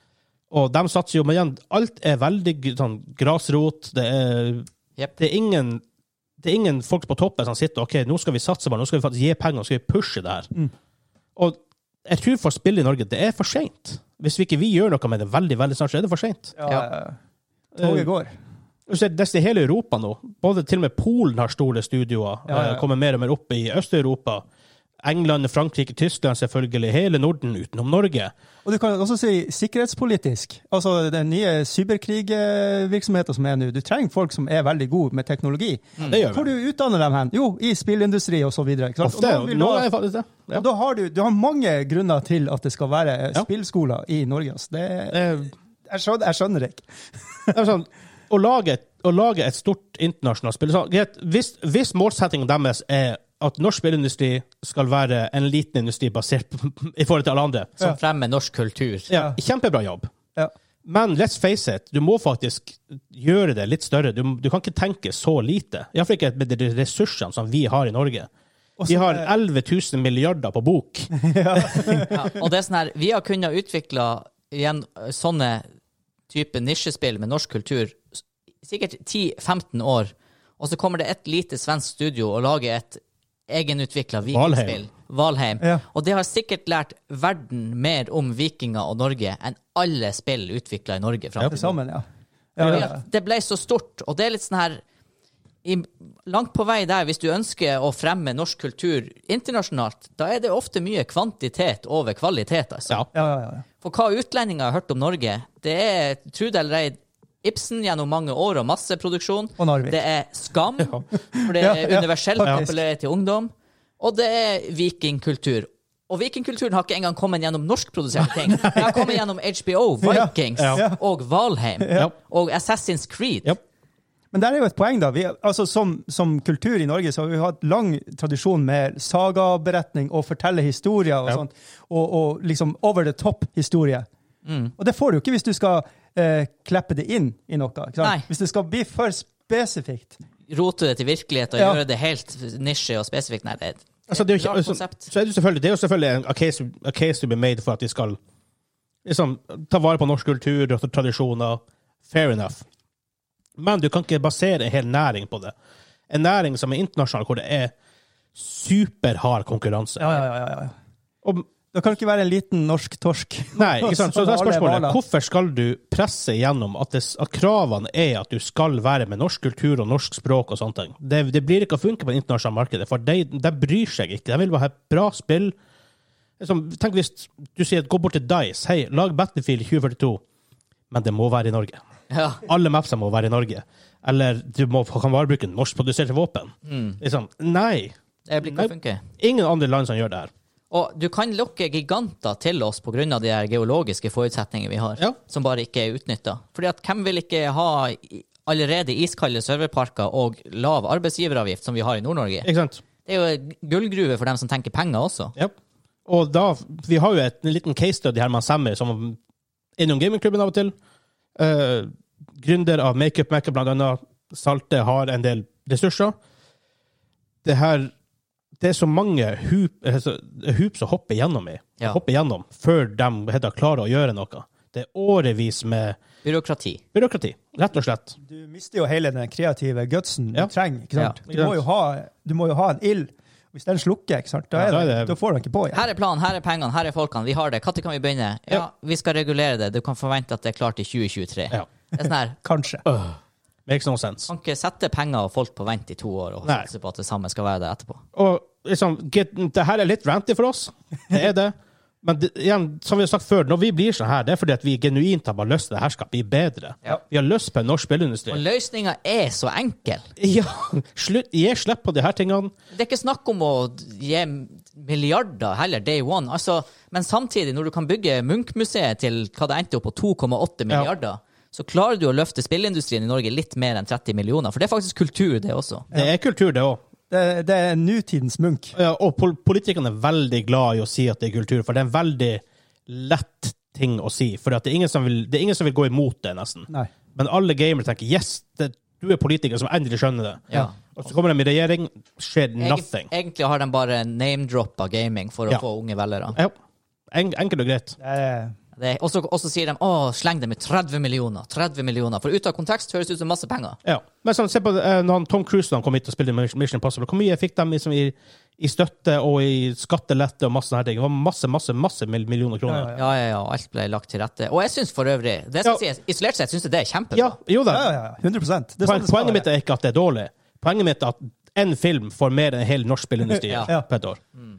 Og de satser jo, men igjen, alt er veldig sånn, grasrot. Det er, Yep. det, er ingen, det er ingen folk på toppen som sitter ok, nå skal vi satse på det, nå skal vi faktisk gi penger, nå skal vi pushe det her. Mm. Og jeg tror for spill i Norge, det er for sent. Hvis vi ikke vi gjør noe med det veldig, veldig snart, så er det for sent. ja, Ja. eh, toget går. Du ser nesten i hele Europa nå. Både til og med Polen har store studioer. Ja, ja, ja. eh, Kommer mer og mer opp i Øst-Europa. England, Frankrike, Tyskland selvfølgelig. Hele Norden utenom Norge. Og du kan også si sikkerhetspolitisk. Altså den nye cyberkrigvirksomheten som er nå. Du trenger folk som er veldig gode med teknologi. Det gjør Hvor vi. du utdanner dem hen? Jo, i spillindustri og så videre. Ikke sant? Ofte. Og da vil Nå du ha- er faktisk det. Ja. Og da har du, du har mange grunner til at det skal være Ja. spillskoler i Norge. Altså. Det, Eh, jeg, skjønner, jeg skjønner det ikke. det er sånn, å, lage, et- å lage et stort internasjonalt spill så, greit, hvis, hvis målsettingen deres er at norsk spillindustri skal være en liten industri basert på, i forhold til alle andre, Som Ja. fremmer norsk kultur. ja, kjempebra jobb. Ja. Men let's face it, du må faktisk gjøre det litt større. Du, du kan ikke tenke så lite. Iallfall ikke med de ressursene som vi har i Norge. Og Vi så- har elleve tusen milliarder på bok. Ja, og det er sånn her, vi har kunnet utvikle igjen sånne type nisjespill med norsk kultur s- sikkert ti femten år, og så kommer det et lite svensk studio og lager et egenutvikla vikingspill. Valheim. Ja. Og det har sikkert lært verden mer om vikinger og Norge enn alle spill utvikla i Norge. Frem Det til nå. sammen, ja. Fordi Ja, ja. at det ble så stort, og det er litt sånn her i, langt på vei der, hvis du ønsker å fremme norsk kultur internasjonalt, da er det ofte mye kvantitet over kvalitet, altså. Ja. Ja, ja, ja. For hva utlendinger har hørt om Norge, det er, tro det eller ei, Ibsen gjennom mange år og masseproduksjon. Og Narvik. Det er Skam, for det Ja, er ja, universelt faktisk. appellerer til ungdom. Og det er vikingkultur. Og vikingkulturen har ikke engang kommet gjennom norskproduserte ting. Det har kommet gjennom H B O, Vikings Ja. Ja. og Valheim Ja. og Assassin's Creed. Ja. Men der er jo et poeng, da. Vi, altså, som, som kultur i Norge så har vi hatt lang tradisjon med sagaberetning og fortelle historier og Ja. sånt. Og, og liksom over the top-historie. Og det får du jo ikke hvis du skal eh, kleppe det inn i noe. Ikke sant? Nei. Hvis det skal bli for spesifikt. rote det til virkelighet og Ja. gjøre det helt nisje og spesifikt. Nei, det er et Altså, det er jo rart ikke, altså, konsept. så er det, jo selvfølgelig, det er jo selvfølgelig en, a, case, a case to be made for at vi skal liksom, ta vare på norsk kultur og tradisjoner. Fair enough. Men du kan ikke basere en hel næring på det. En næring som er internasjonal, hvor det er superhard konkurranse. Ja, ja, ja, ja. Og, Det kan ikke være en liten norsk torsk. nei, ikke sant? Så det er Alle spørsmålet, valer. hvorfor skal du presse gjennom at, det, at kravene er at du skal være med norsk kultur og norsk språk og sånne ting? Det, det blir ikke å funke på det internasjonale markedet, for de, de bryr seg ikke. De vil bare ha et bra spill. Liksom, tenk hvis du sier, gå bort til DICE, hei, lag Battlefield tjue førtito, men det må være i Norge. Ja. Alle mapsene må være i Norge. Eller du må, kan bare bruke norskproduserte våpen. Mm. Liksom, nei. Det blir ikke å funke. Ingen andre land som gjør det her. Og du kan lokke giganter til oss på grunn av de her geologiske forutsetningene vi har, Ja. som bare ikke er utnyttet. Fordi at hvem vil ikke ha i- allerede iskalde serverparker og lav arbeidsgiveravgift som vi har i Nord-Norge? Ikke sant? Det er jo en gullgruve for dem som tenker penger også. Ja. Og da, vi har jo et, en liten case study her med Sammy, som er innom gamingklubben av og til. Uh, gründer av Makeup Maker, blant annet. Salte har en del ressurser. Det her det er så mange hup, altså, hup som hopper gjennom i, Ja. hopper gjennom, før de heter, klarer å gjøre noe. Det er årevis med Byråkrati. byråkrati, rett og slett. Du mister jo hele den kreative gutsen Ja. du trenger. Ikke sant? Ja. Du, må jo ha, du må jo ha en ild. Hvis den slukker, ikke sant? Da, Ja, er da er det, det- da får den ikke på igjen. Her er planen, her er pengene, her er folkene, vi har det. Når kan vi begynne? Ja, Ja. vi skal regulere det. Du kan forvente at det er klart i tjue tjuetre. Ja. Det er sånn her, Kanskje. Makes no sense. kan ikke sette penger og folk på vent i to år og Nei. satse på at det samme skal være det etterpå. Og liksom, get, det her er litt ranty for oss. Det er det. Men det, igjen, som vi har sagt før, når vi blir sånn her, det er fordi at vi genuint har bare lyst til det her skal bli bedre. Ja. Vi har lyst på en norsk spillindustri. Og løsninga er så enkel. Ja, slutt, gi slipp på de her tingene. Det er ikke snakk om å gi milliarder heller, day one. Altså, men samtidig, når du kan bygge Munch-museet til hva det endte opp på to komma åtte milliarder, så klarer du å løfte spillindustrien i Norge litt mer enn tretti millioner. For det er faktisk kultur, det også. Det er kultur, det òg. Det, det er nutidens Munch. Ja, og pol politikerne er veldig glad i å si at det er kultur, for det er en veldig lett ting å si. For at det, er ingen som vil, det er ingen som vil gå imot det, nesten. Nei. Men alle gamere tenker yes, det, du er politiker som endelig skjønner det. Ja. Og så kommer de i regjering, skjer nothing. Egent, egentlig har de bare name-droppa gaming for å Ja. få unge velgere. Ja, en, enkelt og greit. Det er, Det er- Og så og så sier de å, sleng det med tretti millioner. tretti millioner. For ut av kontekst høres det ut som masse penger. Ja. Men sånn, se på eh, når han Tom Cruise da han kom hit og spilte Mission Impossible. Hvor mye fikk de liksom, i, i støtte og i skattelette og masse sånne her ting? Det var masse, masse, masse mil- millioner kroner. Ja, Ja, ja, ja. Alt ble lagt til rette. Og jeg syns for øvrig, det skal Ja. sies, isolert sett syns jeg det er kjempebra. Ja, jo da. ja, ja, ja. hundre prosent. Det er sånn Poen, det skal poenget mitt være. er ikke at det er dårlig. Poenget mitt er at en film får mer enn en hel norsk spillindustri Ja. Ja. på et år.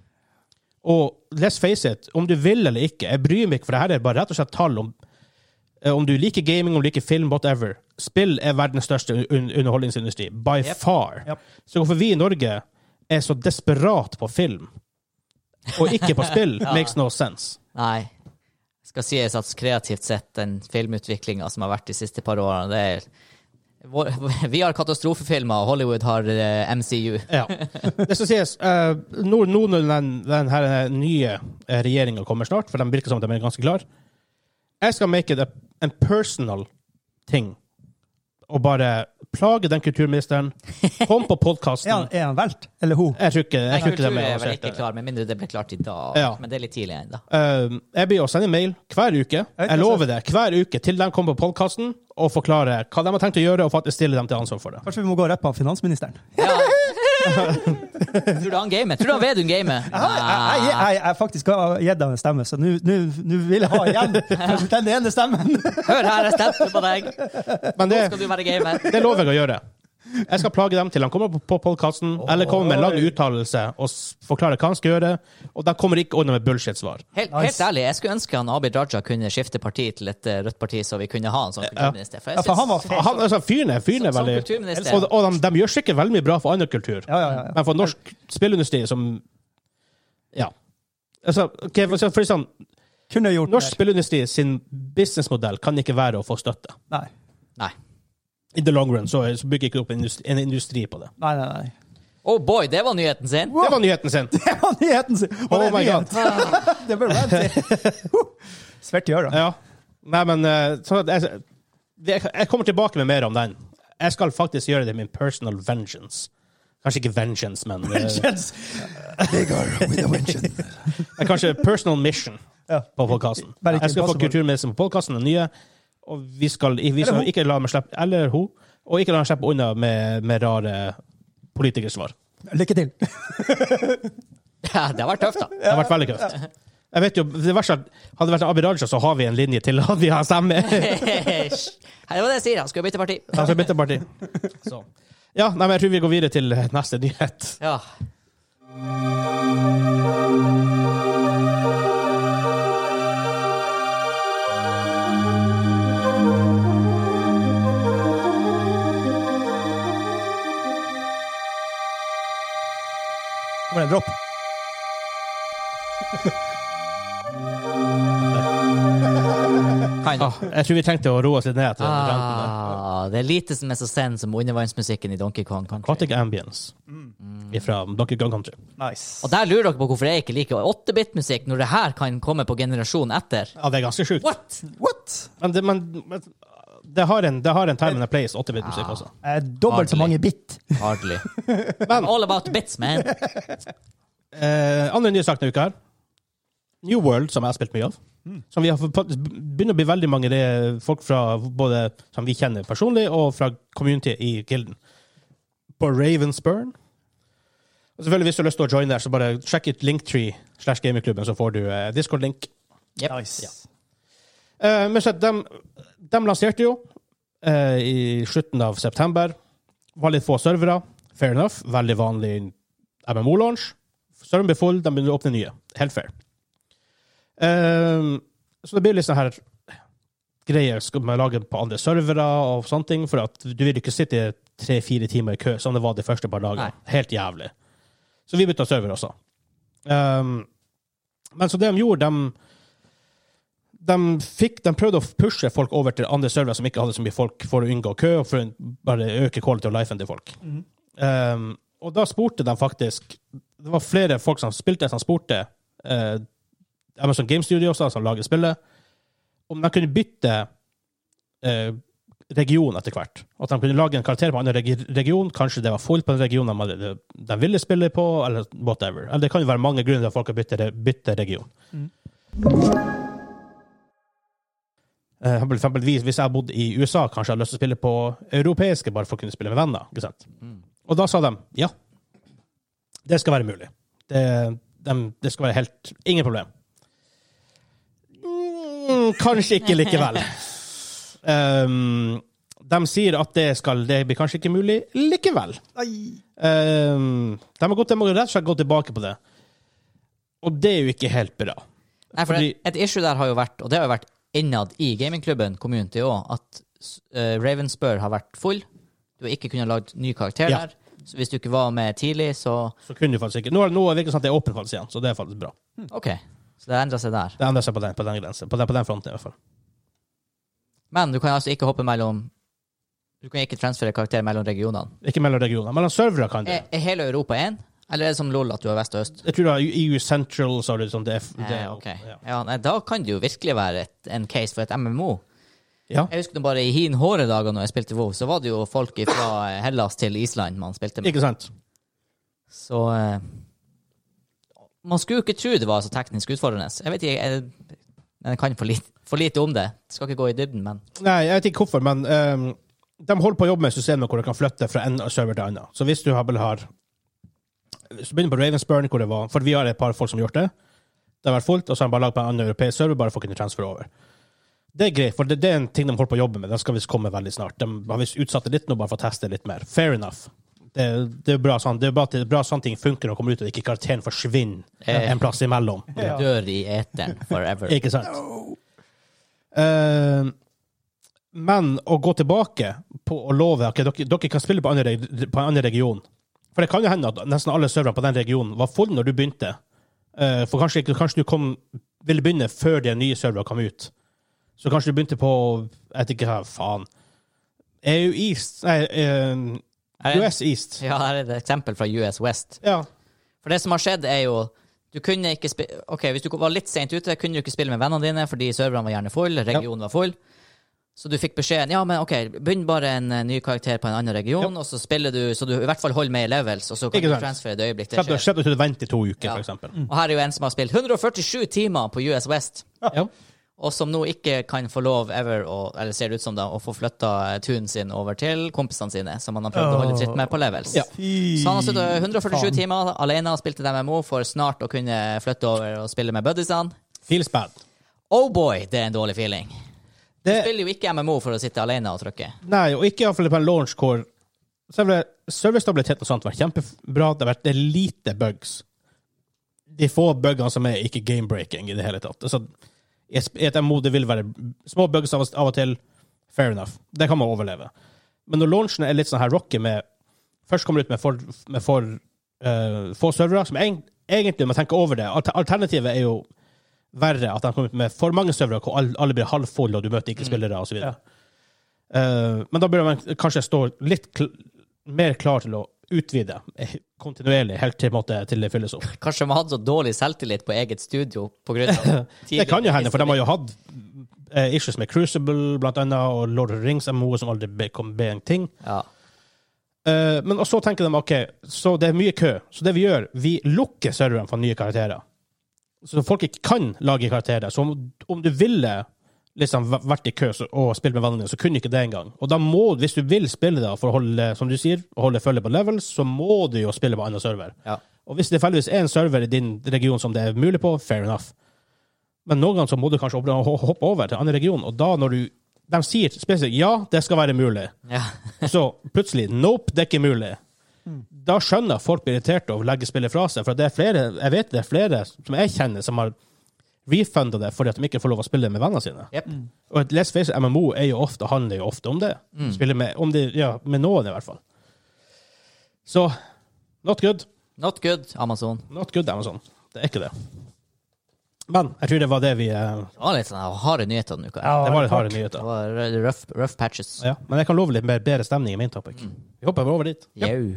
Og let's face it, om du vil eller ikke, jeg bryr meg ikke, for det her er bare rett og slett tall om eh, om du liker gaming, om du liker film, whatever. Spill er verdens største un underholdningsindustri. By Yep. far. Yep. Så hvorfor vi i Norge er så desperat på film, og ikke på spill, makes no sense. Nei. Skal sies at kreativt sett, den filmutviklinga som har vært de siste par årene, det er vår, vi har katastrofefilmer, og Hollywood har eh, M C U. Ja. Det skal sies, uh, nå nå når den, den her nye eh, regjeringen kommer snart, for de virker som at de er ganske klar, jeg skal make it a, en personal ting, og bare plage den kulturministeren, kom på Er podcasten. han, er han velt? Eller hun? Jeg tror ikke, jeg tror ikke Kultur de er er vel ikke avanserte. klar, med mindre det ble klart i dag. Ja. Men det er litt tidlig ennå. Uh, jeg blir å sende mail hver uke, jeg lover det, hver uke, til de kommer på podcasten, og forklare hva de har tenkt å gjøre, og faktisk stille dem til ansvar for det. Kanskje vi må gå rett på finansministeren? Ja. Tror du han gamer? Tror du han Vedum gamer? Jeg, jeg, jeg, jeg faktisk har gitt ham en stemme, så nå nå- nå vil jeg ha igjen den ene stemmen. Hør her, jeg stemte på deg. Men Nå det, skal du være gamer. det lover jeg å gjøre. Jeg skal plage dem til de kommer på, på podcasten, eller kommer med en lang uttalelse og s- forklare hva han skal gjøre, og de kommer ikke unna med bullshit-svar. Helt, Nice. helt ærlig, jeg skulle ønske han Abid Raja kunne skifte parti til et eh, rødt parti, så vi kunne ha han som kulturminister. For jeg Ja, for han var synes, fet. Han, altså, fyren er, fyren er Som- som veldig... kulturminister. Og, og de, de gjør sikkert veldig mye bra for annen kultur. Ja, ja, ja. Men for norsk spillindustri som... Ja. Altså, ok, for, for sånn, Kunne gjort norsk mer. spillindustri sin businessmodell kan ikke være å få støtte. Nei. nei. In the long run så, så bygger ikke opp en industri, en industri på det. Nei, nei, nei. Oh boy, det var nyheten sin. Det var nyheten sin. Det var nyheten sin! Og Oh det er my nyhet. Det ble ranty. Svett i øra. Ja. Nei, men eh, sånn at jeg, jeg, jeg kommer tilbake med mer om den jeg skal faktisk gjøre det min personal vengeance. Kanskje ikke vengeance, men... Vengeance! Bigger with a vengeance. Kanskje personal mission Ja. på podcasten. Bare ikke Jeg skal få impossible. kulturmeddelelsen på podcasten, den nye, og vi skal, vi skal hun. ikke la meg slippe, eller hun, og ikke la meg slippe unna med, med rare politikersvar. Lykke til. Ja, det har vært tøft, da. Det har vært veldig køft. Jeg vet jo, det verste er at hadde det vært Abid Raja, så har vi en linje til at vi har stemme. Hei, det var det jeg sier. Han skal bytte parti. Altså, bytte parti. Så. Ja, nei, men jeg tror vi går videre til neste nyhet. Ja. Kommer det en dropp? Kind Ah, of. jeg tror vi trengte å roe oss litt ned etter den ranten der. Ah, det er lite som er så zen som undervannsmusikken i Donkey Kong Country. Aquatic Ambience fra Donkey Kong Country. Nice. Og der lurer dere på hvorfor jeg ikke liker åtte-bit-musikk, når det her kan komme på generasjonen etter. Ja, det er ganske sjukt. What? What? Men det, men, men, det har en, det har en time and a place, åtte-bit-musikk også. Eh, dobbelt så Hardly. mange bit. Hardly. I'm all about bits, man. Eh, andre nye saker denne uka her. New World, som jeg har spilt mye av. Som vi har fått, begynner å bli veldig mange det folk fra både som vi kjenner personlig, og fra community i gilden. På Ravensburn. Og selvfølgelig, hvis du har lyst til å joine der, så bare sjekk ut Linktree slash gamingklubben, så får du eh, Discord-link. Yep. Nice. Ja. Eh, men så, de, de lanserte jo eh, i slutten av september. Var litt få servere. Fair enough. Veldig vanlig M M O-launch. Serveren blir full, de begynner å åpne nye. Helt fair. Uh, så det blir litt sånn her greier skal man lage på andre servere og sånne ting, for at du vil ikke sitte tre-fire timer i kø, som det var de første par dagene. Nei. Helt jævlig. Så vi bytta server også. Um, men så det de gjorde, de, de, fikk, de prøvde å pushe folk over til andre servere som ikke hadde så mye folk, for å unngå kø, og for å bare øke quality of life til folk. Mhm. Um, og da spurte de faktisk, det var flere folk som spilte, som spurte uh, Amazon Game Studios, da, som lager spillet, om de kunne bytte eh, region etter hvert. At de kunne lage en karakter på en annen reg region, kanskje det var fullt på den regionen de, de ville spille på, eller whatever. Eller det kan jo være mange grunner til at folk har bytte, bytte region. Mm. Eh, for eksempel, hvis jeg har bodd i U S A, kanskje jeg har lyst til å spille på europeiske, bare for å kunne spille med venner. Ikke sant? Mm. Og da sa de, ja, det skal være mulig. Det, de, det skal være helt, ingen problem. Mm, kanskje ikke likevel. Um, de sier at det, skal, det blir kanskje ikke mulig likevel. Um, de har gått, de må rett og slett gå tilbake på det. Og det er jo ikke helt bra. Nei, for Fordi- et, et issue der har jo vært, og det har jo vært innad i gamingklubben, community også, at uh, Ravensburg har vært full. Du har ikke kunnet lage ny karakter Ja. der. Så hvis du ikke var med tidlig, så... Så kunne du faktisk ikke. Nå, nå virker det sånn at det er åpent faktisk igjen, så det er faktisk bra. Ok, så det endret seg der. Det endrer seg på den, på den grensen, på den, på den fronten i hvert fall. Men du kan altså ikke hoppe mellom... Du kan ikke transfere karakter mellom regionene. Ikke mellom regioner. Mellom servere kan du. Er, er hele Europa én? Eller er det som LoL at du har vest og øst? Jeg tror da E U Central, så har du sånn det, det Eh, ok. ja. Ja, nei, da kan det jo virkelig være et, en case for et M M O. Ja. Jeg husker bare i hin håre dager når jeg spilte WoW, så var det jo folk fra Hellas til Island man spilte med. Ikke sant? Så eh, man skulle jo ikke tro det var så teknisk utfordrende. Jeg vet ikke, jeg, jeg kan for lite, for lite om det. Jeg skal ikke gå i dybden, men... Nei, jeg vet ikke hvorfor, men um, de holder på å jobbe med systemet hvor du kan flytte fra en server til annen. Så hvis du har, har hvis du begynner på Ravensburn, hvor det var, for vi har et par folk som har gjort det, det har vært fullt, og så har de bare lagt på en annen europeisk server, bare for å kunne transfere over. Det er greit, for det, det er en ting de holder på å jobbe med. Den skal visst komme veldig snart. De har visst utsatt det litt nå, bare for å teste litt mer. Fair enough. Det, det er bra sånn, det er bra, det er bra sånn ting funker og kommer ut, og ikke karakteren forsvinner Eh. en plass imellom. Ja. Dør i eteren forever. Ikke sant? Uh, men å gå tilbake på å love at okay, dere, dere kan spille på, andre, på en annen region. For det kan jo hende at nesten alle serverne på den regionen var full når du begynte. Uh, for kanskje, kanskje du kom, ville begynne før de nye serverne kom ut. Så kanskje du begynte på, jeg vet ikke hva, faen. E U East, nei, uh, U S East. Ja, her er det et eksempel fra U S West. Ja. For det som har skjedd er jo, du kunne ikke spille, ok, hvis du var litt sent ute, kunne du ikke spille med vennene dine, fordi serverne var gjerne full, regionen var full. Så du fikk beskjeden, ja, men ok, begynn bare en uh, ny karakter på en annen region, Ja. og så spiller du, så du i hvert fall holder med i levels, og så kan Ikke du sant. transfere det øyeblikk det Slett skjer. slett at du venter i to uker, Ja. for eksempel. Og her er jo en som har spilt hundre og førtisju timer på U S West, Ja. og som nå ikke kan få lov ever, å, eller ser det ut som da, å få flytta tunen sin over til kompisene sine, som han har prøvd å holde tritt med på levels. Ja. Så han har sittet hundre og førtisju Faen. timer alene og spilt et M M O for snart å kunne flytte over og spille med buddiesene. Feels bad. Oh boy, det er en dårlig feeling. Du Det, spiller jo ikke M M O for å sitte alene og trykke. nei, og ikke i hvert fall på en launch hvor servicestabiliteten og sånt har vært kjempebra. Det har vært det er lite bugs. De få buggene som er ikke game-breaking i det hele tatt. Altså, i et i et M M O det vil være små bugs av, av og til. Fair enough. Det kan man overleve. Men når launchene er litt sånn her rocky med først kommer ut med for, med for uh, få servere, som eg, egentlig, når man tenker over det, alter, alternativet er jo verre, at de kommer ut med for mange servere hvor alle, alle blir halvfulle, og du møter ikke spillere, og så videre. Ja. Uh, men da bør man kanskje stå litt kl mer klar til å utvide kontinuerlig, helt til, måte, til det fylles opp. Kanskje de har hatt så dårlig selvtillit på eget studio på grunn av Det kan jo hende, for de har jo hatt uh, issues med Crucible, blant annet, og Lord of the Rings M M O, som aldri ble, kom be en ting. Ja. Uh, men og så tenker de, ok, så det er mye kø. Så det vi gjør, vi lukker serveren for nye karakterer. Så folk ikke kan lage karakterer. Så om, om du ville liksom vært i kø så, og spilt med vennene, så kunne ikke det engang. Og da må, hvis du vil spille da, for å holde, som du sier, å holde følge på levels, så må du jo spille på annen server. Ja. Og hvis det feldigvis er en server i din region som det er mulig på, fair enough. Men noen ganger så må du kanskje hoppe over til en annen region, og da når du, de sier spesielt, ja, det skal være mulig. Ja. Så plutselig, nope, det er ikke mulig. Da skjønner folk blir irritert over å legge spillet fra seg, for det er flere, jeg vet det er flere som jeg kjenner som har refundet det fordi at de ikke får lov å spille med vennene sine. Yep. Og et let's face it, M M O er jo ofte, handler jo ofte om det. Mm. Spille med, om det, ja, med noen i hvert fall. Så, not good. Not good, Amazon. Not good, Amazon. Det er ikke det. Men jeg tror det var det vi... eh, Det var litt sånn harde nyheter denne uka. Ja, det var litt takk. harde Det nyheter. var rough, rough patches. Ja, men jeg kan love litt mer bedre stemning i min topic. Vi hopper over dit. Jau.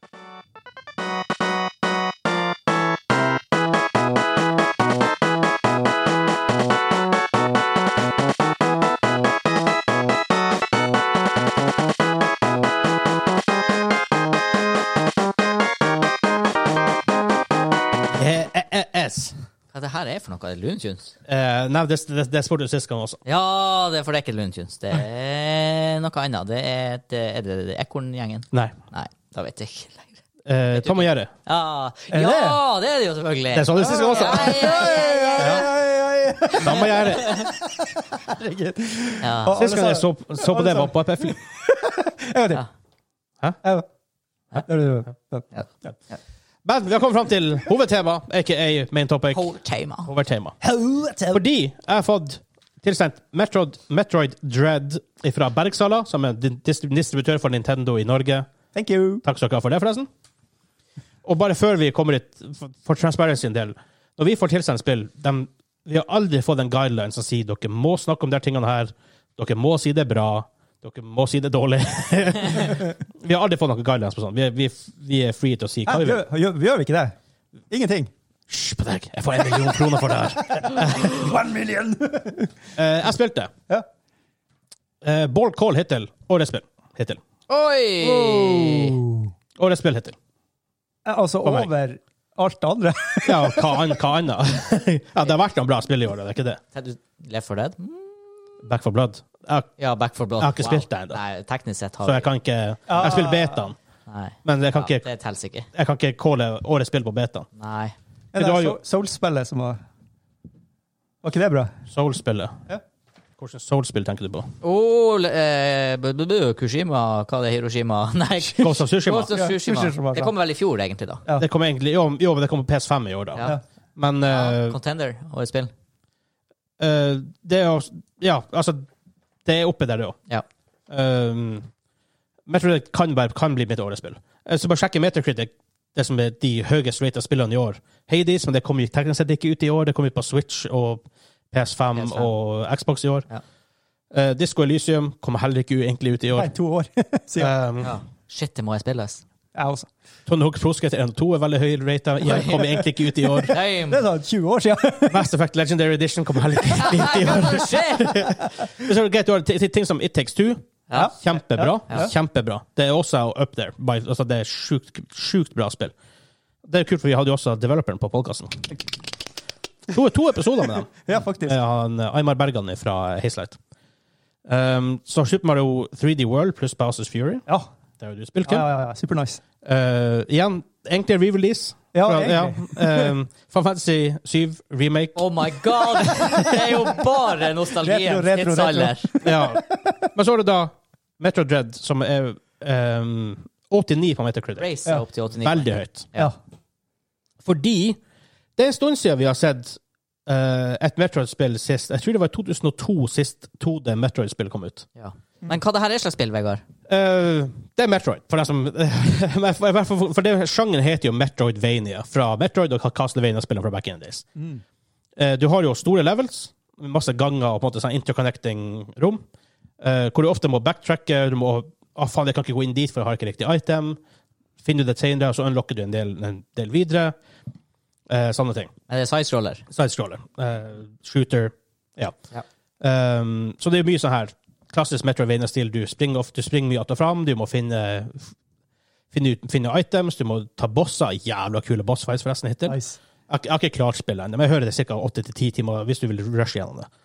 S. Hva det her er for noe? Er det Looney Tunes? Eh, nei, det, det, det spurte du sist gang også. Ja, det er for det er ikke Looney Tunes. Det er noe annet. Det er, det, er det, det Ekorngjengen? Nei. Nei, da vet jeg ikke lenger. Eh, Tom og Jerry. Ja, Er det ja det er det jo selvfølgelig. Det er sånn det siste gang også. Ja, ja, ja, ja, ja. Tom og Jerry. Herregud. Ja. Sist gang jeg så, så på det, var på F F. Jeg vet ikke. Ja. Hæ? Jeg vet. Hæ? Det er det. Ja. Ja. Men vi har kommet frem til hovedtema, aka main topic. Whole tema. Hovedtema. Helvete. Fordi jeg har fått tilsendt Metroid, Metroid Dread fra Bergsala, som er din- dist- distributør for Nintendo i Norge. Thank you. Takk skal dere ha for det, forresten. Og bare før vi kommer dit, for, for transparency en del, når vi får tilsendt spill, dem- vi har aldri fått en guideline som sier dere må snakke om de tingene her, dere må si det bra, dere må si det dårlig. Vi har aldri fått noen guidelines på sånn. Vi er, vi, er- vi er free til å si hva Hæ, vi vil. gjør, gjør, gjør vi ikke det? Ingenting. Hysj på deg, jeg får en million kroner for det her. One million! Eh, jeg spilte. Ja. Uh, Ball Call hittil. Årets spill hittil. Oi! Oh. Årets spill hittil. Altså For meg. over alt det andre. Ja, hva, an, hva annet? Ja, det har vært noen bra spill i år, det er ikke det. Har du Left for Dead? Mm. Back for Blood. Jeg, Ja, Back for Blood. Jeg har ikke spilt det ennå. Nei, teknisk sett har så vi jeg kan ikke... Jeg spiller betaen, Nei. men jeg kan Ja, ikke, det telles ikke. jeg kan ikke calle årets spill på betaen. Nei. Er Du har det jo- Soul- Soul-spillet som var... Var ikke det bra? Soul-spillet. Ja. Hvilket Soul-spill tenker du på? Oh, eh, bu- bu- bu- Kushima, hva er det, Hiroshima? Nei, Ghost of Tsushima. Ghost of Ja, Tsushima. Tsushima, Det kom vel i fjor, egentlig, da. Ja. Det kommer egentlig... Jo, jo, men det kommer på P S fem i år, da. Ja. Ja. Men Ja, eh, Contender og et spill. eh, det er jo... Ja, altså... Det er oppe der, det også. Ja. Um, Metroid kan, bare, kan bli mitt årets spill. Jeg skal bare sjekke Metacritic, det som er de høyest rated spillene i år. Hades, men det kommer jo teknisk sett ikke ut i år. Det kommer ut på Switch og P S fem, P S fem. og Xbox i år. Ja. Uh, Disco Elysium kommer heller ikke egentlig ut i Nei, år. to år siden. Um, Ja. Shit, det må jeg spilles. Jeg også. Tony Hawk Pro Skater en og to er veldig høy rated. Jeg kommer egentlig ikke ut i år. Damn. Det er sånn tjue år siden. Mass Effect Legendary Edition kommer heller ikke ut i Hva år. skjer? Så er det greit, du har t- ting som It Takes Two. Ja. Kjempebra. Ja. Kjempebra. Det er også up there. By, altså det er sjukt, sjukt bra spill. Det er kult, for vi hadde jo også developeren på podcasten. To, to episoder med dem. Ja, faktisk. Eh, Han, eh, Aymar Bergan fra Hazelight. Um, så Super Mario tre D World pluss Bowser's Fury. Ja. Det har jo du spilt, Ja, Kim. ja, ja. Super nice. Uh, igjen, egentlig re-release. Ja, Fra- egentlig. Ja. Um, Final Fantasy syv remake. Oh my god! Det er jo bare nostalgiens Retro, retro, tidsalder. Ja. Men så er det da Metro Dread, som er um, åttini på Metacritic. Race Ja. opp til åttionio. Veldig høyt. Ja. Fordi det er en stund siden vi har sett uh, et Metroid-spill sist. Jeg tror det var i to tusen og to sist to D Metroid-spill kom ut. Ja. Men hva det her er slags spill, Vegard? Uh, det er Metroid. For, den som, men for, for, for, for det, sjangeren heter jo Metroidvania, fra Metroid og Castlevania-spillene fra back in the days. Mm. Uh, du har jo store levels, med masse ganger og på en måte sånn interconnecting rom, uh, hvor du ofte må backtracke, du må, ah faen, jeg kan ikke gå inn dit for jeg har ikke riktig item, finner du det senere, og så unlocker du en del, en del videre, uh, sånne ting. Er det sidescroller? Sidescroller, uh, shooter, ja. Ja. Um, så det er mye sånn her, klassisk Metroidvania-stil, du springer ofte, du springer mye att og fram, du må finne, finne, ut, finne items, du må ta bosser, jævla kule bossfights forresten hittil. Nice. Jeg, jeg har ikke klart spillet ennå, men jeg hører det cirka åtte til ti timer hvis du vil rushe gjennom det.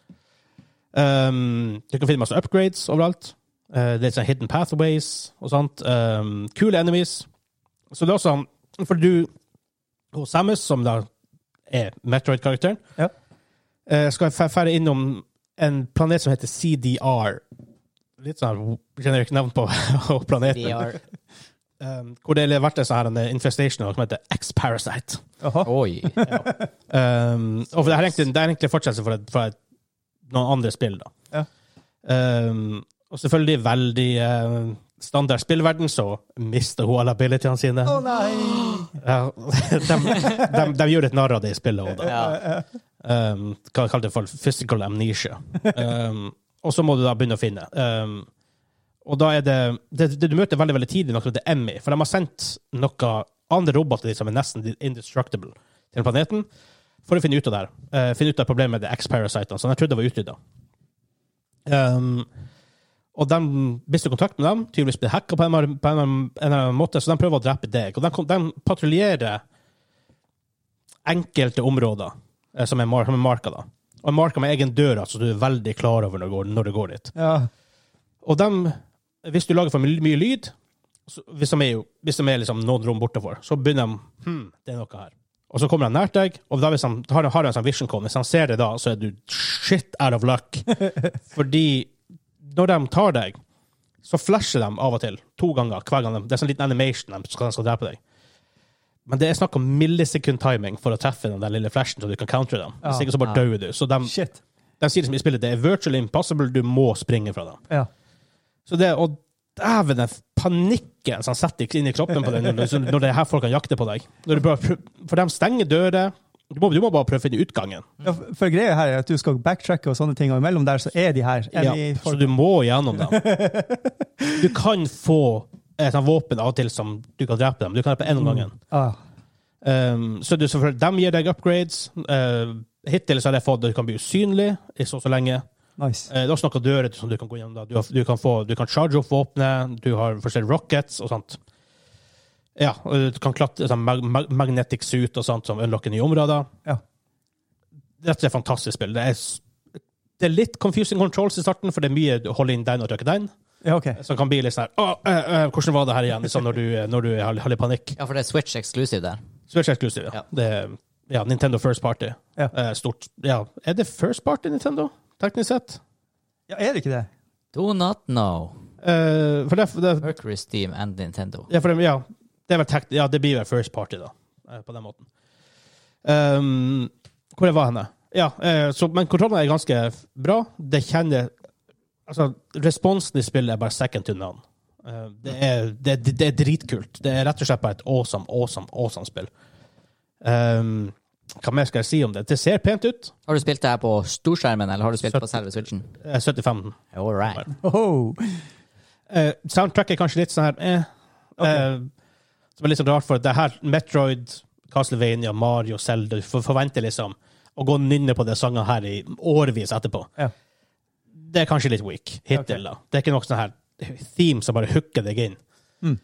Um, du kan finne masse upgrades overalt. Uh, det er sånn hidden pathways og sånt. Um, kule enemies. Så det er også, for du, hos Samus, som da er Metroid-karakteren, Ja. uh, skal jeg fære innom en planet som heter C D R. Litt sånn generic navn på planeten. V R. Um, hvor det har vært en sånn her infestation som heter X-Parasite. Aha. Oi. Um, og det er egentlig, det er egentlig fortsettelse for, et, for et, noen andre spill, da. Ja. Um, og selvfølgelig veldig uh, standard spillverden, så mister hun alle abilityene sine. Å nei! Ja, de, de, de gjør et narr av det i spillet også, da. Ja. Um, hva kaller det for physical amnesia. Um, og så må du da begynne å finne. Um, og da er det, det, det du møter veldig, veldig tidlig, noe som heter Emmy, for de har sendt noen andre roboter som er nesten indestructible til planeten, for å finne ut av det her. Uh, finne ut av problemet med X-Parasitene, så jeg trodde det var utryddet. Um, og de mister kontakt med dem, tydeligvis blir hacket på en, på en, en eller annen måte, så de prøver å drepe deg. Og de, de patruljerer enkelte områder eh, som er, mar som er marka da. Og er marka med egen dør, så du er veldig klar over når du går, når du går dit. Ja. Og de, hvis du lager for mye, mye lyd, så, hvis de er, jo, hvis de er liksom noen rom bortenfor, så begynner de, hm, det er noe her. Og så kommer de nært deg, og da hvis de har, har en sånn vision call, hvis de ser det da, så er du shit out of luck. Fordi når de tar deg, så flasher de av og til, to ganger, hver gang. De, det er sånn liten animation de skal, de skal drepe deg. Men det er snakk om millisekund timing for å treffe den der lille flashen, så du kan counter dem. Hvis Ja. ikke så bare Ja. dør du. Så de, Shit. de sier som i spillet, det er virtually impossible, du må springe fra dem. Ja. Så det, og dæven den panikken som setter inn i kroppen på deg når, du- når det er her folk kan jakte på deg. Når du bare, prøv- for de stenger dører. Du må, du må bare prøve å finne utgangen. Ja, for greia her er at du skal backtracke og sånne ting, og imellom der så er de her. Er Ja, de så folk- du må gjennom dem. Du kan få et sånt våpen av og til som du kan drepe dem. Du kan drepe en om gangen. Ah, Um, så du, selvfølgelig, de gir deg upgrades. Uh, hittil så har jeg fått du kan bli usynlig i så så lenge. nice. Uh, det er også noen dører som du kan gå gjennom. Da. Du, har, du, kan få, du kan charge opp våpenet, du har forskjellige rockets og sånt. Ja, og du kan klatre sånn mag mag magnetic suit og sånt som unlocker nye områder. Ja. Dette er et fantastisk spill. Det er, s- det er litt confusing controls i starten, for det er mye du holder inn den og trykker den. Ja, ok. Som kan bli litt sånn her, «Åh, øh, øh, hvordan var det her igjen? Sånn når du, når du har, har litt panikk. Ja, for det er Switch exclusive der. Switch Exclusive, ja. Ja. Det er, ja, Nintendo First Party. Ja. Eh, stort. Ja, er det First Party Nintendo, teknisk sett? Ja, er det ikke det? Do not know. Eh, for det, det, Mercury, Steam and Nintendo. ja, for det, ja, det er vel tek, ja, det blir vel First Party da, eh, på den måten. Um, hvor jeg var henne? Ja, eh, så, men kontrollen er ganske bra. Det kjenner, altså, responsen i spillet er bare second to none. Eh, det, er, det, det, det er dritkult. Det er rett og slett bare et awesome, awesome, awesome spill. Um, hva mer skal jeg si om det? Det ser pent ut. Har du spilt det her på storskjermen, eller har du spilt på selve Switchen? Eh, syttifem. All right. Oh. Uh, soundtrack er kanskje litt sånn her eh. Ok. Uh, Som er liksom rart, for det her Metroid, Castlevania, Mario, Zelda, du får forvente liksom å gå og nynne på det sangen her i årevis etterpå. Ja. Det er kanskje litt weak hittil, da. Det er ikke noe sånn her theme som bare hooker deg inn. Mm.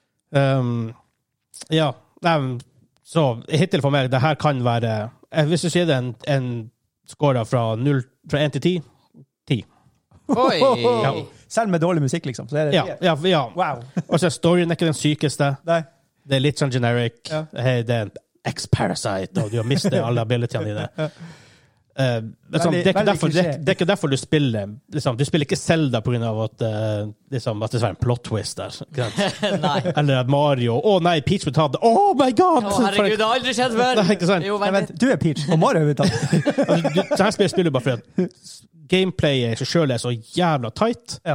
Um, ja, um, så hittil for meg, det her kan være eh, hvis du sier det en, en score fra null, fra én til ti, ti. Oi! Ja. Selv med dårlig musikk, liksom. Så er det Ja, ja, ja. Wow. Og så er storyen ikke den sykeste. Nei. Det er litt sånn generic. Ja. Hey, det er en X-Parasite, og du har mistet alle abilityene dine. Ja. Uh, liksom, det, er ikke Veldig derfor, det, klisjé. det er ikke derfor du spiller liksom, du spiller ikke Zelda på grunn av at, uh, liksom, at det er en plot twist der. Ikke sant? Nei. Eller at Mario Å oh, nei, Peach ble tatt. Oh my god! Å, herregud, det har aldri skjedd før! Nei, ikke sant? Jo, Nei, vent vent, du er Peach, og Mario er uttatt. Altså, du, så her spiller spiller du bare fordi at gameplayet i seg selv er så jævla tight. Ja.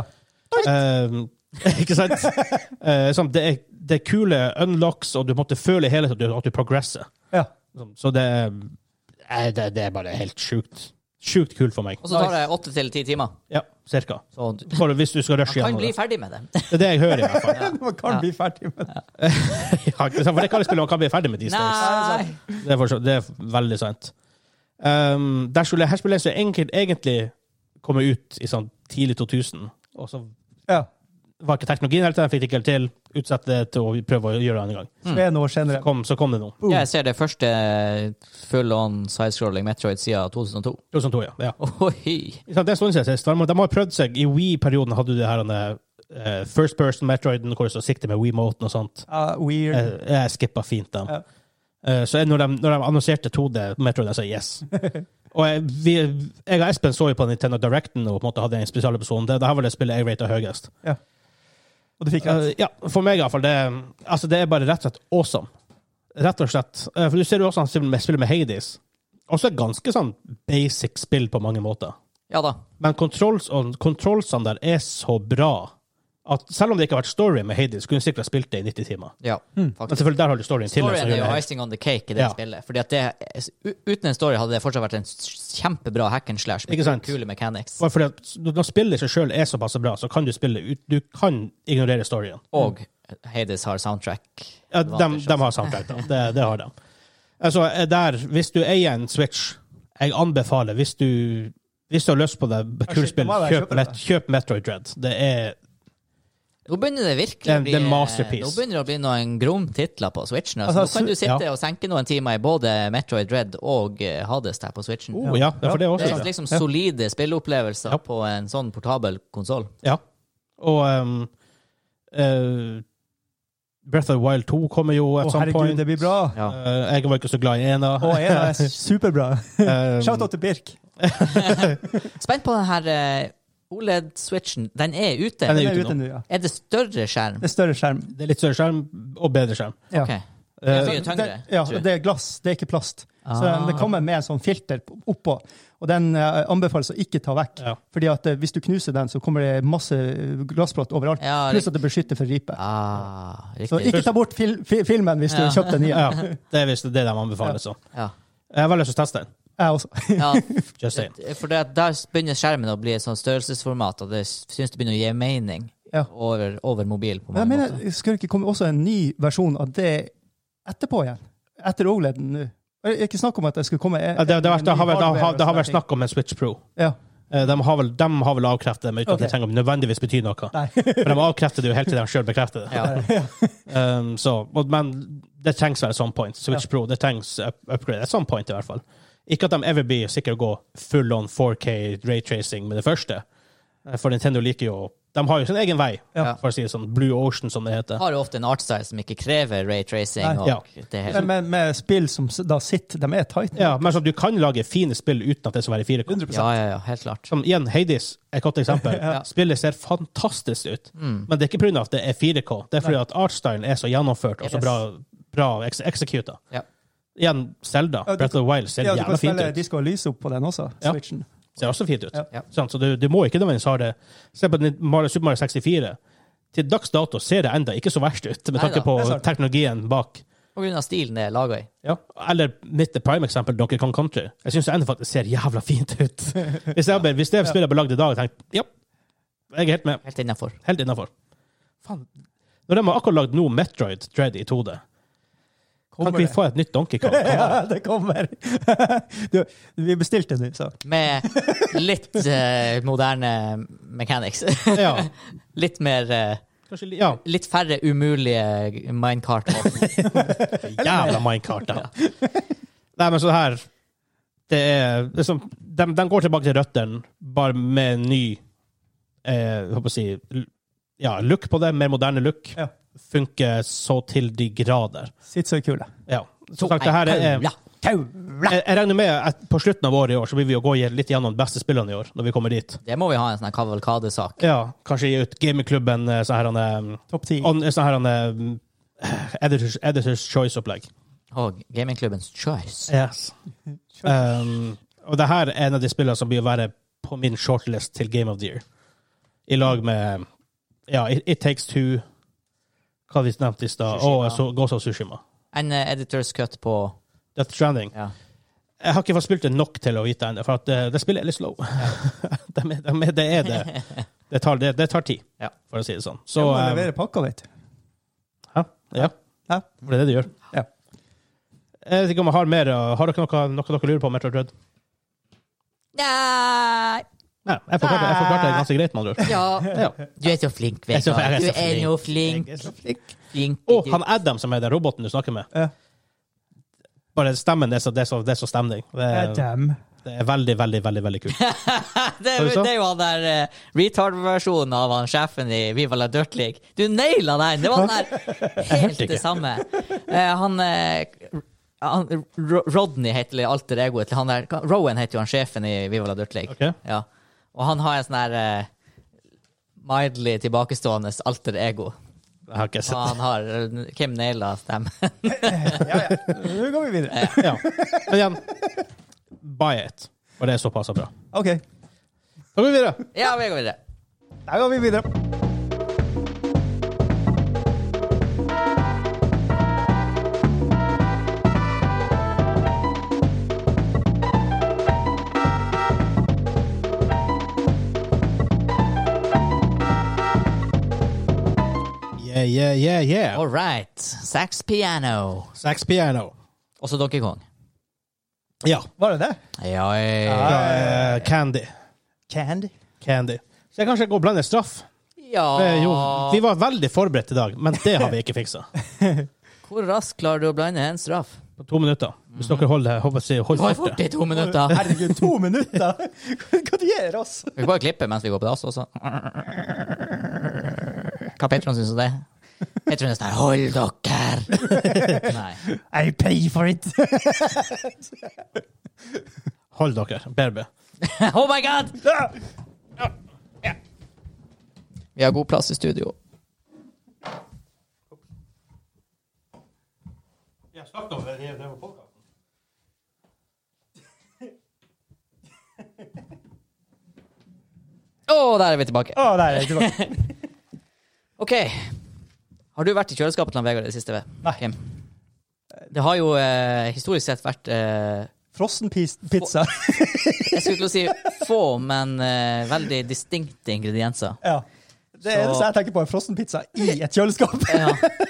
Um, ikke sant? Uh, sånn, det, er, det er kule unlocks, og du måtte føle hele tiden at du, at du progresser. Ja. Så det, er- det, det er bare helt sjukt. Sjukt kult for meg. Og så tar det åtte til ti timer. Ja, cirka. Så du For hvis du skal man rushe kan gjennom bli det. ferdig med det. Det er det jeg hører i hvert fall. Man kan Ja. bli ferdig med det. Ja, ikke sant? For det kan jeg spille, man kan bli ferdig med these days. Nei! Det er, for, så- det er veldig sant. Um, der skulle, her skulle jeg så egentlig, egentlig komme ut i sånn tidlig to tusen, og så Ja. var ikke teknologien helt der, jeg fikk det ikke helt til, utsette det til å prøve å gjøre det en gang. Så er noe Så senere. kom, så kom det nå. Boom. Jeg ser det første full-on sidescrolling Metroid siden to tusen og to. to tusen to, ja. ja. Oi! Ikke sant, Det er sånn siden sist. De har prøvd seg, i Wii-perioden hadde du det her uh, first person Metroiden, hvor du så sikter med Wii-moten og sånt. Ja, weird. Jeg, jeg skippa fint dem. Ja. Eh, så når de, når de annonserte to D Metroid, jeg sa yes. Og jeg, vi, jeg og Espen så jo på Nintendo Directen og på en måte hadde en spesialepisode. Det, det her var det spillet jeg ratet høyest. Og du fikk rett. Eh, ja, for meg i hvert fall. Det, altså, det er bare rett og slett awesome. Rett og slett. Eh, for du ser jo også han spiller med, spiller med Hades. Også et ganske sånn basic spill på mange måter. Ja da. Men controls, og kontrollsene der er så bra at selv om det ikke har vært story med Hades, kunne du sikkert ha spilt det i nitti timer. Ja, Men faktisk. selvfølgelig der har du storyen til. Storyen er jo icing on the cake i det Ja. spillet. Fordi at det, uten en story hadde det fortsatt vært en kjempebra hack and slash med Ikke sant? kule mechanics. Bare fordi at når spillet i seg selv er såpass bra, så kan du spille ut, du kan ignorere storyen. Og Hades har soundtrack. Ja, de, de har soundtrack, da. Det, det har de. Altså, der, hvis du eier en Switch, jeg anbefaler, hvis du, hvis du har lyst på det kulspill, nå må jeg kjøp, kjøpe det. Met, kjøp Metroid Dread. Det er Nå begynner det virkelig Det er- å bli, det er masterpiece. nå begynner det å bli noen grom titler på Switchen. Altså, Altså, nå kan du sitte ja. og senke noen timer i både Metroid Dread og eh, Hades der på Switchen. oh, ja, ja, for det er Det også er det. liksom solide spilleopplevelser Ja. på en sånn portabel konsoll. Ja. Og um, uh, Breath of the Wild to kommer jo at Å, some herregud, point. det blir bra. Ja. Uh, jeg var ikke så glad i ena. Å, en er superbra. Um, Shout out til Birk. Spent på den her eh, O L E D-switchen. Den er ute. Den Den er er ute ute nå. nå, ja. Er det større skjerm? Det er større skjerm. Det er litt større skjerm og bedre skjerm. Ja. Ok. Uh, Det er mye Det, tyngre, ja, tror jeg. det er glass, det er ikke plast. Så Ah. det kommer med en sånn filter oppå, og den eh, anbefales å ikke ta vekk. Ja. Fordi at eh, hvis du knuser den, så kommer det masse glassplott overalt. Ja, Pluss at det beskytter for ripe. Ah, Så riktig. ikke ta bort fil fi filmen hvis du Ja. kjøpte den nye. ja, det er visst det de anbefaler. Så. Ja. Jeg har veldig lyst til å teste den. Jeg også. Ja, Just saying. for det, at der begynner skjermen å bli et sånt størrelsesformat, og det syns det begynner å gi mening Ja. over, over mobil på Men jeg mange mener, måter. skal det ikke komme også en ny versjon av det etterpå igjen? Etter O L E D-en nå? Det er ikke snakk om at det skulle komme Ja, det, det, har- det, har vel, det, har, det har vært snakk om en Switch Pro. Ja. Eh, De har vel, de har vel avkreftet det, men uten Ok. at det trenger å nødvendigvis bety noe. Nei. For de avkrefter det jo helt til de selv bekrefter det. Ja. Um, så, og- men det trengs vel at some point. Switch Pro, det trengs up upgrade at some point i hvert fall. Ikke at de ever blir sikkert å gå full on four K raytracing med det første. Eh, For Nintendo liker jo De har jo sin egen vei, Ja. for å si det sånn. Blue Ocean, som det heter. Har jo ofte en artstyle som ikke krever raytracing. Nei. Og Ja. det er helt, Men med, med spill som s- da sitter, de er tight. Ja, men så du kan lage fine spill uten at det skal være i fire K. hundre prosent. ja, ja, ja, helt klart. Som igjen, Hades er et godt eksempel. Ja. Spillet ser fantastisk ut. Mm. Men det er ikke pga. at det er fire K. Det er fordi at artstylen er så gjennomført og så Yes. bra, bra ex executa. Ja. Igjen, Zelda, Ja, du- Breath of the Wild, ser Ja, du kan jævla fint spille ut. Disco Elysium på den også, Ja. Switchen. Ser også fint ut. Ja. Ja. Sånn, så du, du må ikke nødvendigvis ha det. Se på den- Mario, Super Mario sekstifire. Til dags dato ser det enda ikke så verst ut, med Neida, tanke på det er sant. teknologien bak. På grunn av stilen det er laga i. Ja. Eller mitt prime-eksempel, Donkey Kong Country. Jeg syns ennå faktisk ser jævla fint ut. Hvis jeg, bare- hvis det spillet ble lagd i dag, tenkte jeg ja, jeg er helt med. Helt innafor. Helt innafor. Faen. Når de har akkurat lagd noe Metroid Dread i to D, kan ikke vi få et nytt Donkey Kong? Ja, det kommer. Du, vi bestilte det, så. Med litt uh, moderne mechanics. Ja. Litt mer uh, Kanskje, ja. Litt færre umulige minecart. Jævla minecart, da. Nei, men så her det er liksom, de, de går tilbake til røttene, bare med ny eh, jeg håper å si, ja, look på det, mer moderne look. Ja. Funker så til de grader. Sitt så kule. Ja. Så sagt, det her er... Kaula. Jeg, jeg regner med at på slutten av året i år så vil vi jo gå litt gjennom de beste spillene i år, når vi kommer dit. Det må vi ha en sånn kavalkadesak. Ja, kanskje gi ut Gamingklubben sånn her han Topp ti. sånn her han editors, editors Choice-opplegg. Og Gamingklubbens Choice. Yes. Um, og det her er en av de spillene som blir å være på min shortlist til Game of the Year. I lag med ja, It, It Takes Two, hva vi nevnte i stad, og så Ghost of Tsushima. En uh, editors cut på Death Stranding. ja. Jeg har ikke fått spilt det nok til å vite ennå, for at det, det spillet er litt slow. det, det, det er det. Det tar, det, det tar tid, Ja. for å si det sånn. Så, Så, må um, levere pakka, vet du. ja, ja, Ja. for det er det det gjør. Ja. Jeg vet ikke om jeg har mer. Har dere noe, noe dere lurer på om Metroid Dread? Nei. Nei, jeg forklarte, jeg forklarte det ganske greit, med andre ord. Ja. Ja. Du er så flink, Jeg er så- Vegard. jeg er Du så er flink. jo flink. Jeg er så flink. Flink. Og han Adam, som er den roboten du snakker med. Ja. Bare stemmen, det er så, det er så, det er så stemning. Det er, Adam. det er veldig, veldig, veldig veldig kult. det, er, det er jo han der uh, retard-versjonen av han sjefen i Viva la Dirt League. Du naila den! Det var den der helt det samme. Uh, han, uh, han Rodney heter det alter egoet til han der. Rowan heter jo han sjefen i Viva la Dirt League. Okay. Ja. Og han har en sånn der uh, mildly tilbakestående alter ego. Jeg har ikke Og sett han har uh, Kim naila stemmen. Ja, ja. Nå går vi videre. ja. Men igjen, buy it. Og det er såpass bra. OK. Da går vi videre. Ja, vi går videre. Da går vi videre. Yeah, yeah, yeah, yeah. All right. Sax piano. Sax piano. Også Donkey Kong. Ja. Var det det? Ja, ja. Fra, uh, Candy. Candy? Candy. Så jeg kanskje går og blander straff. ja. Eh, jo, vi var veldig forberedt i dag, men det har vi ikke fiksa. Hvor raskt klarer du å blande en straff? På to minutter. Hvis dere holder, håper jeg, hold Hold fartet. fort i to minutter. Herregud, to minutter! Hva du gjør oss? Vi kan bare klippe mens vi går på dass også. Hva Petron synes om det? Petron er sånn her, hold dere! Nei. I pay for it! Hold dere. B R B. Oh my god! Vi har god plass i studio. Jeg snakket om det, det var podcasten. Åh, der er vi tilbake. Å, der er jeg tilbake. Ok. Har du vært i kjøleskapet til han Vegard i det siste? Nei. Kim? Det har jo eh, historisk sett vært eh, Frossenpizza. jeg skulle til å si få, men eh, veldig distinkte ingredienser. Ja. Det Så- eneste jeg tenker på er frossenpizza i et kjøleskap. Ja.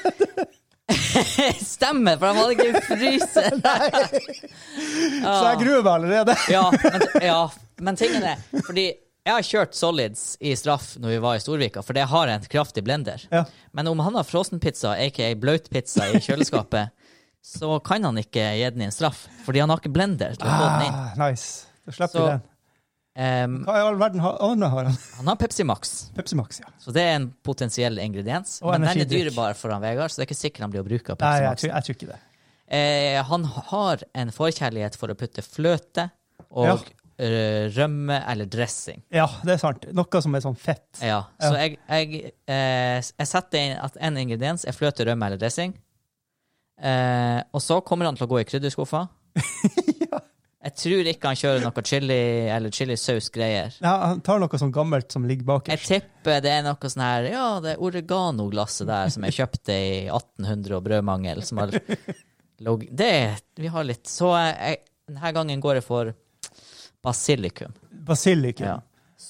Stemmer, for de hadde ikke fryser. Så jeg gruer meg allerede. Ja, men, ja, men tingen er, fordi jeg har kjørt solids i straff når vi var i Storvika, for det har en kraftig blender. Ja. Men om han har frossenpizza, aka bløtpizza i kjøleskapet, så kan han ikke gi den i en straff, fordi han har ikke blender til å få den inn. Ah, nice. Da slipper Så- vi den. Um, Hva i all verden har andre har han? han har Pepsi Max, Pepsi Max, ja. så det er en potensiell ingrediens. Og Men den er energidrikk. dyrebar for han Vegard, så det er ikke sikkert han blir å bruke av Nei, Pepsi jeg Max. tror, jeg tror ikke det. Eh, han har en forkjærlighet for å putte fløte og Ja. eh, rømme eller dressing. Ja, det er sant. Noe som er sånn fett. Ja, Ja. så jeg, jeg, eh, jeg setter inn at en ingrediens er fløte, rømme eller dressing. Eh, og så kommer han til å gå i krydderskuffa. Ja. Jeg tror ikke han kjører noe chili eller chilisaus-greier. Ja, han tar noe sånn gammelt som ligger bak. Jeg tipper det er noe sånn her, ja, det er oregano-glasset der som jeg kjøpte i atten hundre og brødmangel. Som har log det, vi har litt. Så jeg, denne gangen går jeg for basilikum. Basilikum. Ja.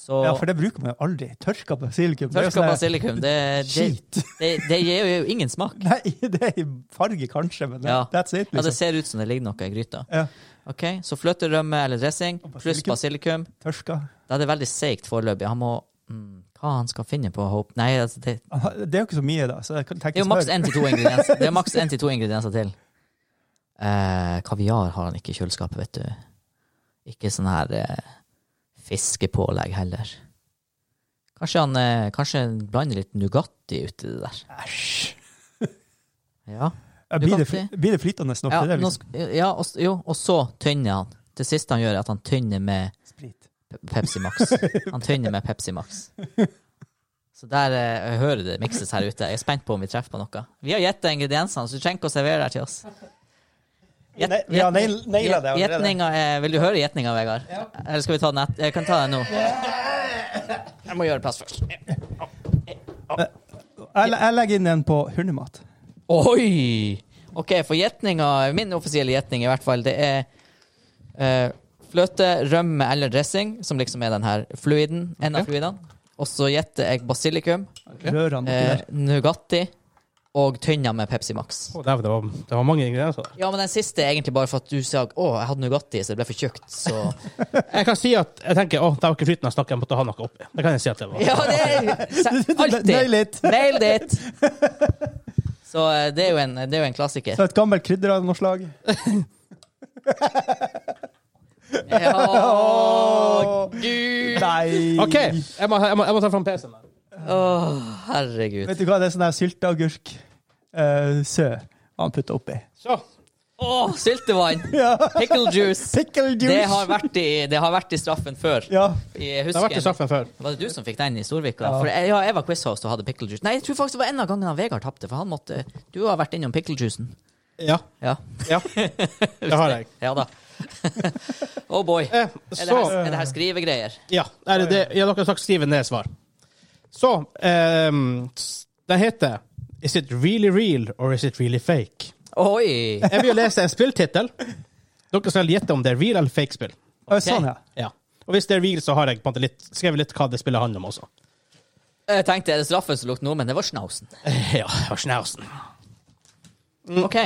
Så, Ja, for det bruker man jo aldri. Tørka basilikum. det er jo tørka sånn her- basilikum, det, det, Skit. det, det gir jo ingen smak. Nei, det er i farge kanskje, men Ja. that's it, Ja, det liksom. ser ut som det ligger noe i gryta. Ja, Ok, så fløterømme eller dressing, Og pluss basilikum. basilikum. tørska. Da er det veldig seigt foreløpig. Han må mm, Hva han skal finne på Hope? Nei, altså, det, Det er jo ikke så mye, da. Så jeg kan det tenke er jo maks smør. én til to ingredienser. Det er maks én til to ingredienser til. Eh, kaviar har han ikke i kjøleskapet, vet du. Ikke sånn her eh, fiskepålegg heller. Kanskje han eh, kanskje han blander litt Nugatti uti det der. Æsj. Ja. Ja, Blir det, Nugatti. blir det flytende nok Ja, til det, nå liksom? sk- ja og, s- jo, og så tynner han. Det siste han gjør, er at han tynner med Sprit. Pe- Pepsi Max. Han tynner med Pepsi Max. Så der eh, jeg hører det mikses her ute. Jeg er spent på om vi treffer på noe. Vi har gjettet ingrediensene, så du trenger ikke å servere det til oss. Gjett- Ne- vi har nail- naila det allerede. Gjetninga er- Vil du høre gjetninga, Vegard? Eller skal vi ta den et? Jeg kan ta den nå. Jeg må gjøre plass først. Jeg, jeg legger inn en på hundemat. Oi! OK, for gjetninga, min offisielle gjetning i hvert fall, det er eh, fløte, rømme eller dressing, som liksom er den her fluiden, en av fluidene. Og så gjetter jeg basilikum, Rørene oppi eh, der. Nugatti og tynna med Pepsi Max. Å, dæven, det, var, det var mange ingredienser der. Ja, men den siste er egentlig bare for at du sa å, jeg hadde Nugatti, så det ble for tjukt, så Jeg kan si at jeg tenker, å, det var ikke flytende snakk, jeg måtte ha noe oppi. Det kan jeg si at det var. Ja, det er alltid! Nail it. Nailed it! Så eh, det er jo en, det er jo en klassiker. Så et gammelt krydder av noe slag. Ja, Åh, gud! Nei! OK, jeg må, jeg må, jeg må ta fram P C-en der. Å, herregud. Vet du hva, det er sånn der sylteagurk uh, sø han putter oppi. Så. Å, syltevann! Ja. Pickle juice. Pickle juice! Det har vært i, det har vært i straffen før. Ja. Jeg Det har vært i husker, straffen før. var det du som fikk den i Storvika? Ja. For jeg, ja, jeg var quizhost og hadde pickle juice. Nei, jeg tror faktisk det var en av gangene Vegard tapte, for han måtte Du har vært innom pickle juicen. Ja. Ja. Ja. Det har jeg. Ja da. Oh boy. Eh, Er det så her, er det her skrivegreier? Ja, er det det? Ja, dere har sagt skrive ned svar. Så ehm, den heter Is it really real or is it really fake? Oi! Jeg vil lese en spilltittel. Dere skal gjette om det er real eller fake spill. Å, Sånn, ja. Ja. Og hvis det er real, så har jeg på en måte litt, skrevet litt hva det spillet handler om også. Jeg tenkte er det straffen som lukter noe, men det var snausen. Ja, og snausen. OK.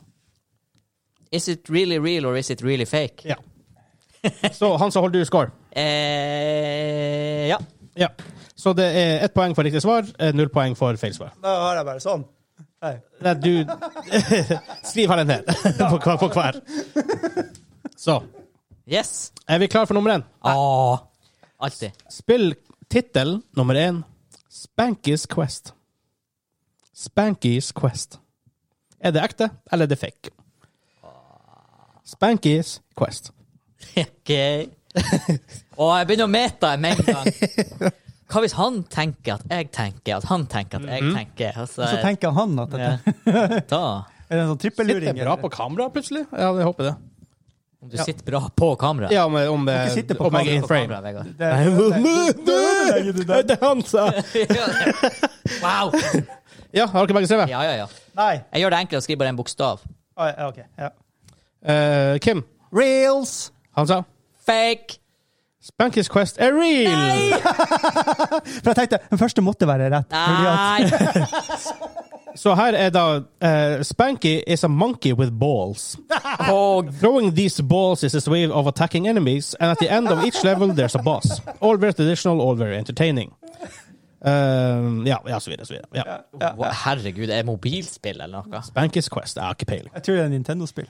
Is it really real or is it really fake? Ja. Så han som holder du score. Eh, ja. Ja. Så det er ett poeng for riktig svar, eh, null poeng for feil svar. Da har jeg bare sånn. Nei. Nei, du Skriv her ned på, hver- på hver. Så. Yes. Er vi klar for nummer én? Ah. Alltid. Spill tittel nummer én. Spanky's Quest. Spanky's Quest. Er det ekte, eller er det fake? Spanky's Quest. OK. Og jeg begynner å mete med en gang. Hva hvis han tenker at jeg tenker at han tenker at jeg tenker? Altså, Så tenker han at dette ja. Da. er det en sånn Sitter trippelluring. det bra på kamera plutselig? Ja, jeg håper det. Om du sitter bra på kamera. Ja, om, om, Ikke sitte på om jeg er kamera. in På frame. kamera, Vegard. Det er- Det ødelegger du den. er han sa! Wow! Ja, har dere begge skrevet? Ja, ja, ja. Nei. Jeg gjør det enkelt å skrive bare en bokstav. Ah, ja, OK. Ja. Eh, Kim, Reels! han sa Fake! Spanky's Quest er real! For jeg tenkte den første måtte være rett. Fordi at, Nei! Så her er da eh, Spanky is a monkey with balls. Og Throwing these balls is his way of attacking enemies, and at the end of each level there's a boss. All very traditional, all very entertaining. Um, ja, ja, så videre, så videre. Ja. ja, Wow, herregud, det er mobilspill eller noe? Spanky's Quest, jeg har ikke peiling. jeg tror det er Nintendo-spill.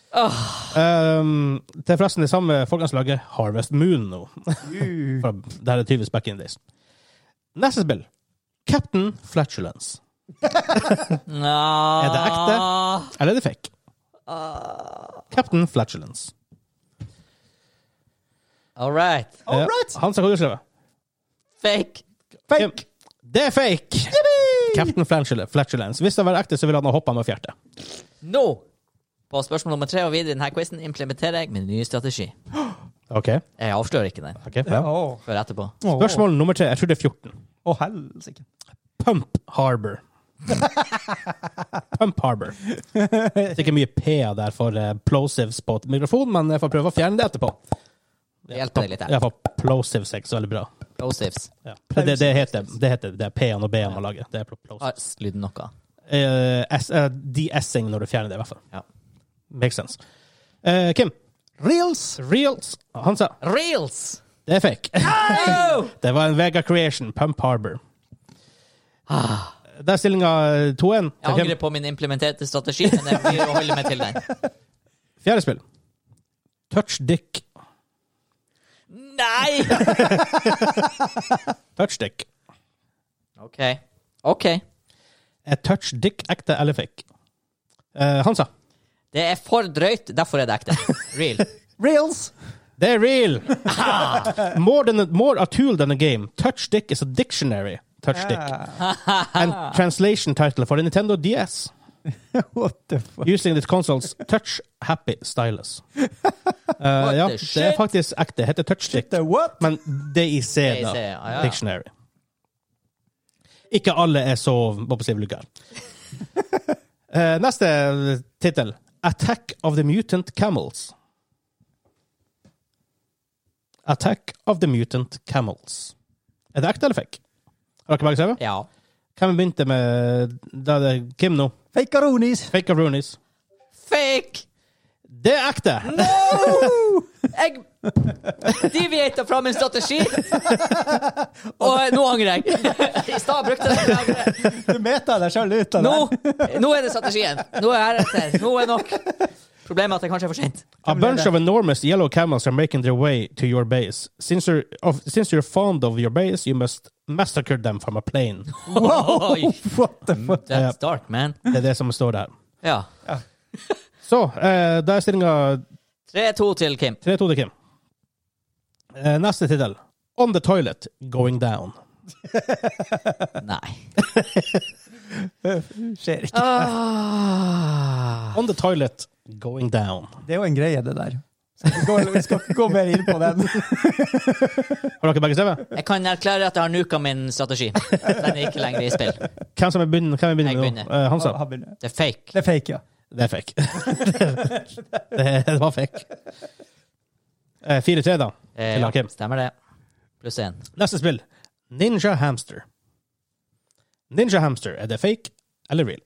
Um, det er forresten det samme folkeanslaget Harvest Moon nå. Fra- Der er tydeligvis back in days. Neste spill. Captain Flatulence. Nå. Er det ekte? Eller er det fake? Captain Flatulence. All right. All Eh, right. Hans, hva har du skrevet? Fake. Fake! Det er fake! Captain Flatulence. Flatulence. Hvis det var ekte, så ville han ha hoppet med fjertet. Nå, på spørsmål nummer tre og videre i denne quizen, implementerer jeg min nye strategi. Ok. Jeg avslører ikke den Ok, bra. Å, før etterpå. å, Spørsmål nummer tre. Jeg tror det er fjorten. Å, helsike. Pump Harbor. Pump Harbor. Det er ikke mye P der for uh, plosives på mikrofonen, men jeg får prøve å fjerne det etterpå. Det hjelper deg litt her. Ja, for plosives er ikke så veldig bra. Plosives. Ja. Det, det, det heter det heter det er P-en og B-en man lager. Det er plosives. Lyden noe. Uh, uh, de-essing når du fjerner det, i hvert fall. Ja. Makes sense. Uh, Kim? Reels. Reels. Han sa Reels! det er fake. No! Det var en Vega Creation, Pump Harbor. Ah. Der er stillinga to en. Jeg angrer på min implementerte strategi, men jeg blir å holde meg til den. Fjerde spill. Touch Dick. Nei! Touch Dick. OK. OK. Er Touch Dick ekte eller fake? Uh, han sa Det er for drøyt, derfor er det ekte. Real. Reels. det er real. more, than a, more a tool than a game. Touch Dick is a dictionary. Touch Dick. Yeah. And translation title for the Nintendo D S. What the fuck? Using this console's Touch Happy Stylus. Uh, ja, the det er shit? faktisk ekte. Det heter Touch Dick. The what? Men D I C, D I C, da. ja, ja. Dictionary. Ikke alle er så vulgære. vulgær. uh, neste tittel. Attack of the Mutant Camels. Attack of the Mutant Camels. Er det ekte eller fake? Har dere begge skrevet? Ja. Hvem begynte med da er det Kim nå? Fakeronis. Fake of Roonies. Fake! Det er ekte! No! Jeg deviatet fra min strategi, og nå angrer jeg. I stad brukte jeg det. Du meta deg selv ut av Nå, det. nå er det strategien. Nå er jeg etter. Nå er nok. Problemet er at det kanskje er for sent. A bunch of enormous yellow camels are making their way to your base. Since you're, of, since you're fond of your base, you must massacre them from a plane. Wow, Oi. what the fuck? That's dark, man. Det er det som står der. Ja. Så, eh, da er stillinga tre to til Kim. tre to til Kim. Eh, neste tittel. On the toilet, going down. Nei. Skjer ikke. Ah. On the toilet, going down. Det er jo en greie, det der. Så vi, går, vi skal ikke gå mer inn på den. Har dere begge skrevet? Jeg kan erklære at jeg har nuka min strategi. Den er ikke lenger i spill. Hvem som er begynner, hvem er begynner Jeg nå? begynner. Eh, han sa. Ha- ha begynner. Det er fake. Det er fake, ja. Det er fake. det, det var fake. Eh, fire tre da. Eh, Til ja, Kim. stemmer det. Pluss én. Neste spill. Ninja Hamster. Ninja Hamster, er det fake eller real?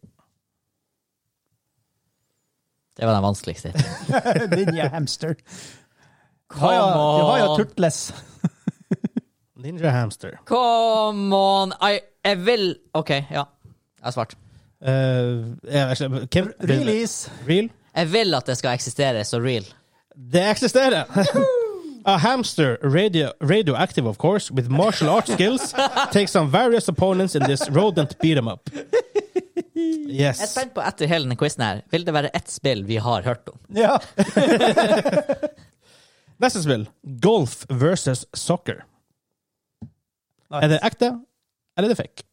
Det var den vanskeligste. Ninja Hamster. Det Come var jo, det var jo on. Turtles. Ninja Hamster. Come on. I, jeg vil OK, ja. Jeg har svart. Uh, jeg, Kim? Release. Real? Jeg vil at det skal eksistere så real. Det eksisterer! A hamster, radio, radioactive of course, with martial arts skills, takes on various opponents in this rodent beat 'em up. Jeg er Yes. spent på etter hele denne quizen her. Vil det være ett spill vi har hørt om? Ja. Neste spill. Golf versus soccer. Er det ekte, eller er det fake?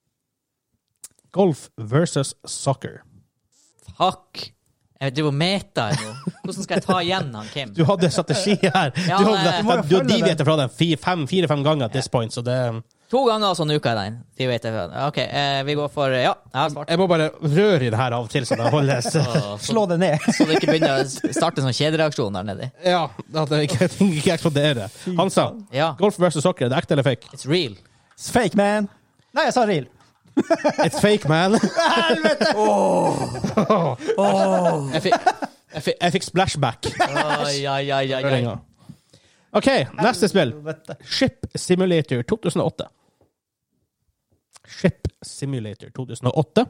Golf versus soccer. Fuck. Jeg driver og meta nå. Hvordan skal jeg ta igjen han, Kim? Du hadde strategi her. Ja, du men- har Du må jo du har følge deviatet fra den fire, fem, fire, fem ganger at this point, så det... To ganger, så nuka jeg den. De vet jeg. OK, eh, vi går for Ja, jeg har svart. Jeg må bare røre i det her av og til, så det holdes. Så, Slå det ned. så det ikke begynner å starte en sånn kjedereaksjon der nede. Ja, at det ikke, ting ikke eksploderer. Han sa, Ja. golf versus soccer, er det ekte eller fake? It's real. It's fake, man. Nei, jeg sa real. It's fake, man. Helvete! Jeg fikk, jeg fikk, jeg fikk splashback. Oi, oi, oi, oi, oi. Ok, neste spill. Helvete. Ship Simulator to tusen og åtte. Ship Simulator to tusen og åtte.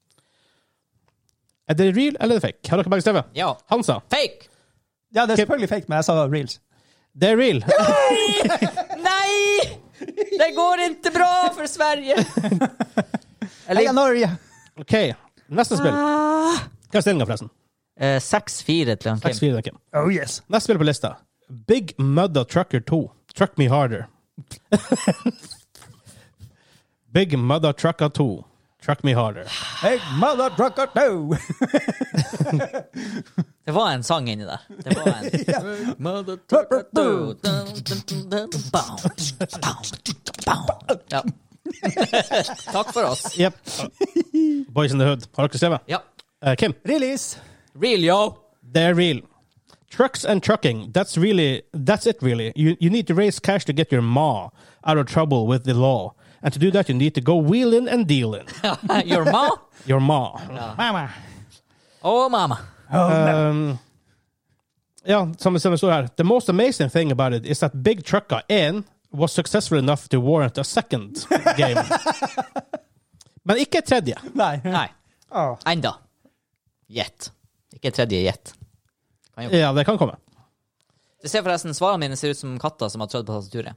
Er det real eller er det fake? Har dere begge stedet? Ja. Han sa, Fake! Ja, det er selvfølgelig fake, men jeg sa reals. det er real. Nei! Det går ikke bra for Sverige. Heia Norge! Ok, neste spill. Hva er stillingen forresten? Eh, seks fire til han, seks Kim. fire, Kim. Oh, yes. Neste spill på lista. Big Mudda Trucker to. Truck Me Harder. Big Mudda Trucker to. Truck Me Harder. Hey, mother trucker, no! Det var en sang inni der. Det var en Mother trucker do. Dun, dun, dun, dun, bow. Bow. Ja. Takk for oss. Yep. Boys in the Hood. Har dere skrevet? Ja. Eh, Kim? Release. Real, yo. Det er real. Trucks and trucking, that's really, that's it really. You, you need to raise cash to get your ma out of trouble with the law. And to do that, you need to go wheeling and dealing. Your ma? Your ma. Mamma. Oh, mama. Oh, no. Um, ja, som, som det står her. The most amazing thing about it is that Big Trucka one was successful enough to warrant a second game. Men ikke tredje. Nei. Nei. Åh. Enda. Gjett. Ikke tredje gjett. Kan jo. Ja, det kan komme. Det ser forresten, svarene mine ser ut som katter som har trødd på tastaturet.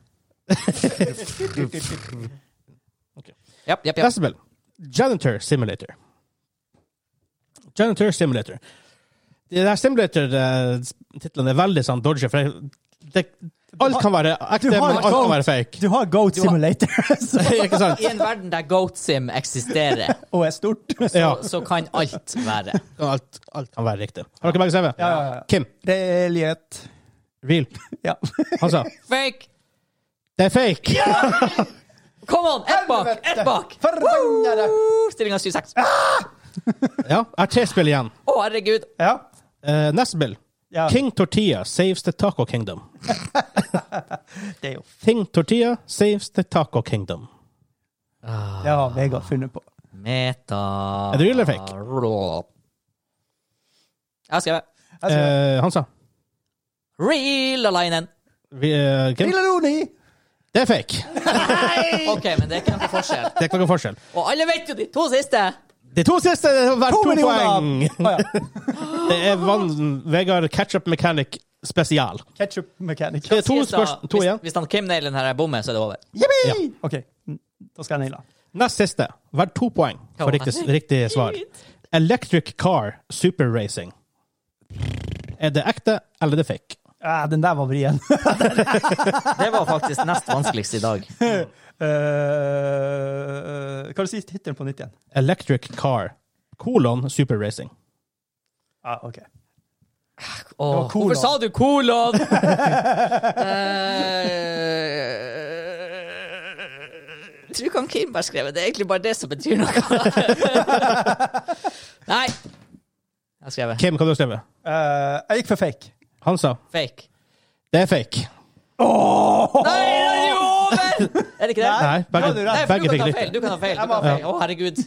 Okay. Japp, japp, japp. Neste spill. Janitor Simulator. Janitor Simulator. Det der Simulator-titlen er veldig sånn dodgy, for det, det, alt kan være ekte, Du har men alt goat. kan være fake. Du har Goat Du har- Simulator, så, Ikke sant? I en verden der Goat Sim eksisterer, og er stort. Ja, så kan alt være. alt, alt kan være riktig. Har dere begge C V? Ja, ja, ja. Kim, Relighet. real. Ja. Han sa, Fake! det er fake. Come on! Ett bak! Ett bak! Forbannede. Stillinga syv seks. Ja, jeg har tre spill igjen. Å, herregud. Ja. Uh, neste spill. Ja. King Tortilla saves the Taco Kingdom. Det er jo King Tortilla saves the Taco Kingdom. Det har Vegard funnet på. Meta... Er det real eller fake? Jeg skrev Uh, han sa, real alinen. vi, uh, Kim, Rilaloni! det er fake. OK, men det er ikke noe forskjell. Det er ikke noen forskjell. Og alle vet jo de to siste. De to siste er verdt To to millioner! poeng. Å, ja. Det er vann, Vegard Ketchup Mechanic spesial. Ketchup mechanic. Det er to, Sies da, spørs, to hvis, igjen. hvis han Kim nailer den her bommer, så er det over. Yippee! OK, da skal jeg naile. Nest siste. Verdt to poeng for Å, riktig, herregud. riktig svar. Electric Car Super Racing. Er det ekte, eller er det fake? Ja, den der var vrien. Det var faktisk nest vanskeligst i dag. Uh, hva sier tittelen på nytt igjen? Electric Car kolon Super Racing. Ah, OK. Åh, var kolon. hvorfor sa du kolon? Jeg tror ikke han Kim har skrevet. Det er egentlig bare det som betyr noe. Nei. Jeg har skrevet Kim, hva har du skrevet? Uh, jeg gikk for fake. Han sa fake. det er fake. Oh! Nei, det er jo over! Er det ikke det? Nei, begge, Ja, du er rett. Nei, for begge du fikk kan ta riktig. feil. Du kan ha feil. Du Jeg kan må ha ha feil. Å,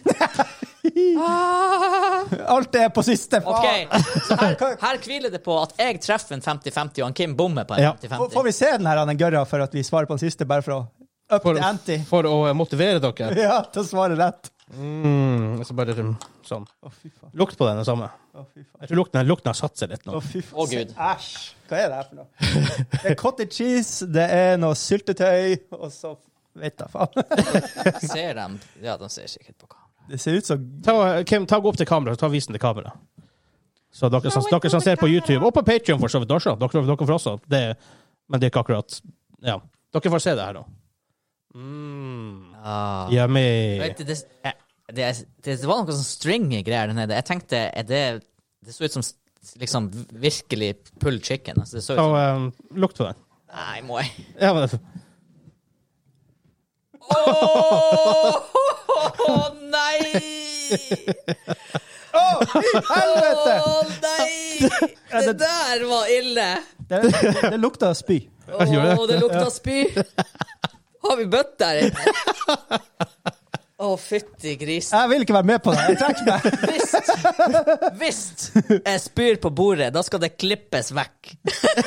herregud. Alt er på siste. faen. OK, så her, her hviler det på at jeg treffer en femti femti, og han Kim bommer på en Ja. femti Får- femti. Får vi se den her, den gørra, for at vi svarer på den siste, bare for å up For, the ante? for å motivere dere. Ja, til å svare rett. Mm, så bare sånn. Å, fy faen. Lukt på den er samme. Å, fy faen. Jeg tror lukten, lukten har satt seg litt nå. Å, fy faen. Å, Gud. Æsj. Hva er det her for noe? Det er cottage cheese, det er noe syltetøy, og så vet jeg faen. Ser dem? Ja, de ser sikkert på kamera. Det ser ut som Ta, Kim, ta gå opp til kamera, så ta vis den til kamera. Så dere, som, dere som ser på YouTube, og på Patreon for så vidt også. Dere, dere får også. Det, men det er ikke akkurat Ja. Dere får se det her nå. Mm. Ah. Yummy. Vet du, det, det, det, det var noe sånn stringy greier der nede. Jeg tenkte, er det Det så ut som liksom virkelig pulled chicken. Altså, det så ut Ta, som um, lukt på den. Nei, må jeg Ja, men, Åh, nei! Å, i helvete! Å, nei! Det der var ille. Det, det lukter spy. Å, det lukta spy. Har vi bøtt der inne? Å, fytti grisen. Jeg vil ikke være med på det. Jeg trekker meg. Hvis, hvis jeg spyr på bordet, da skal det klippes vekk.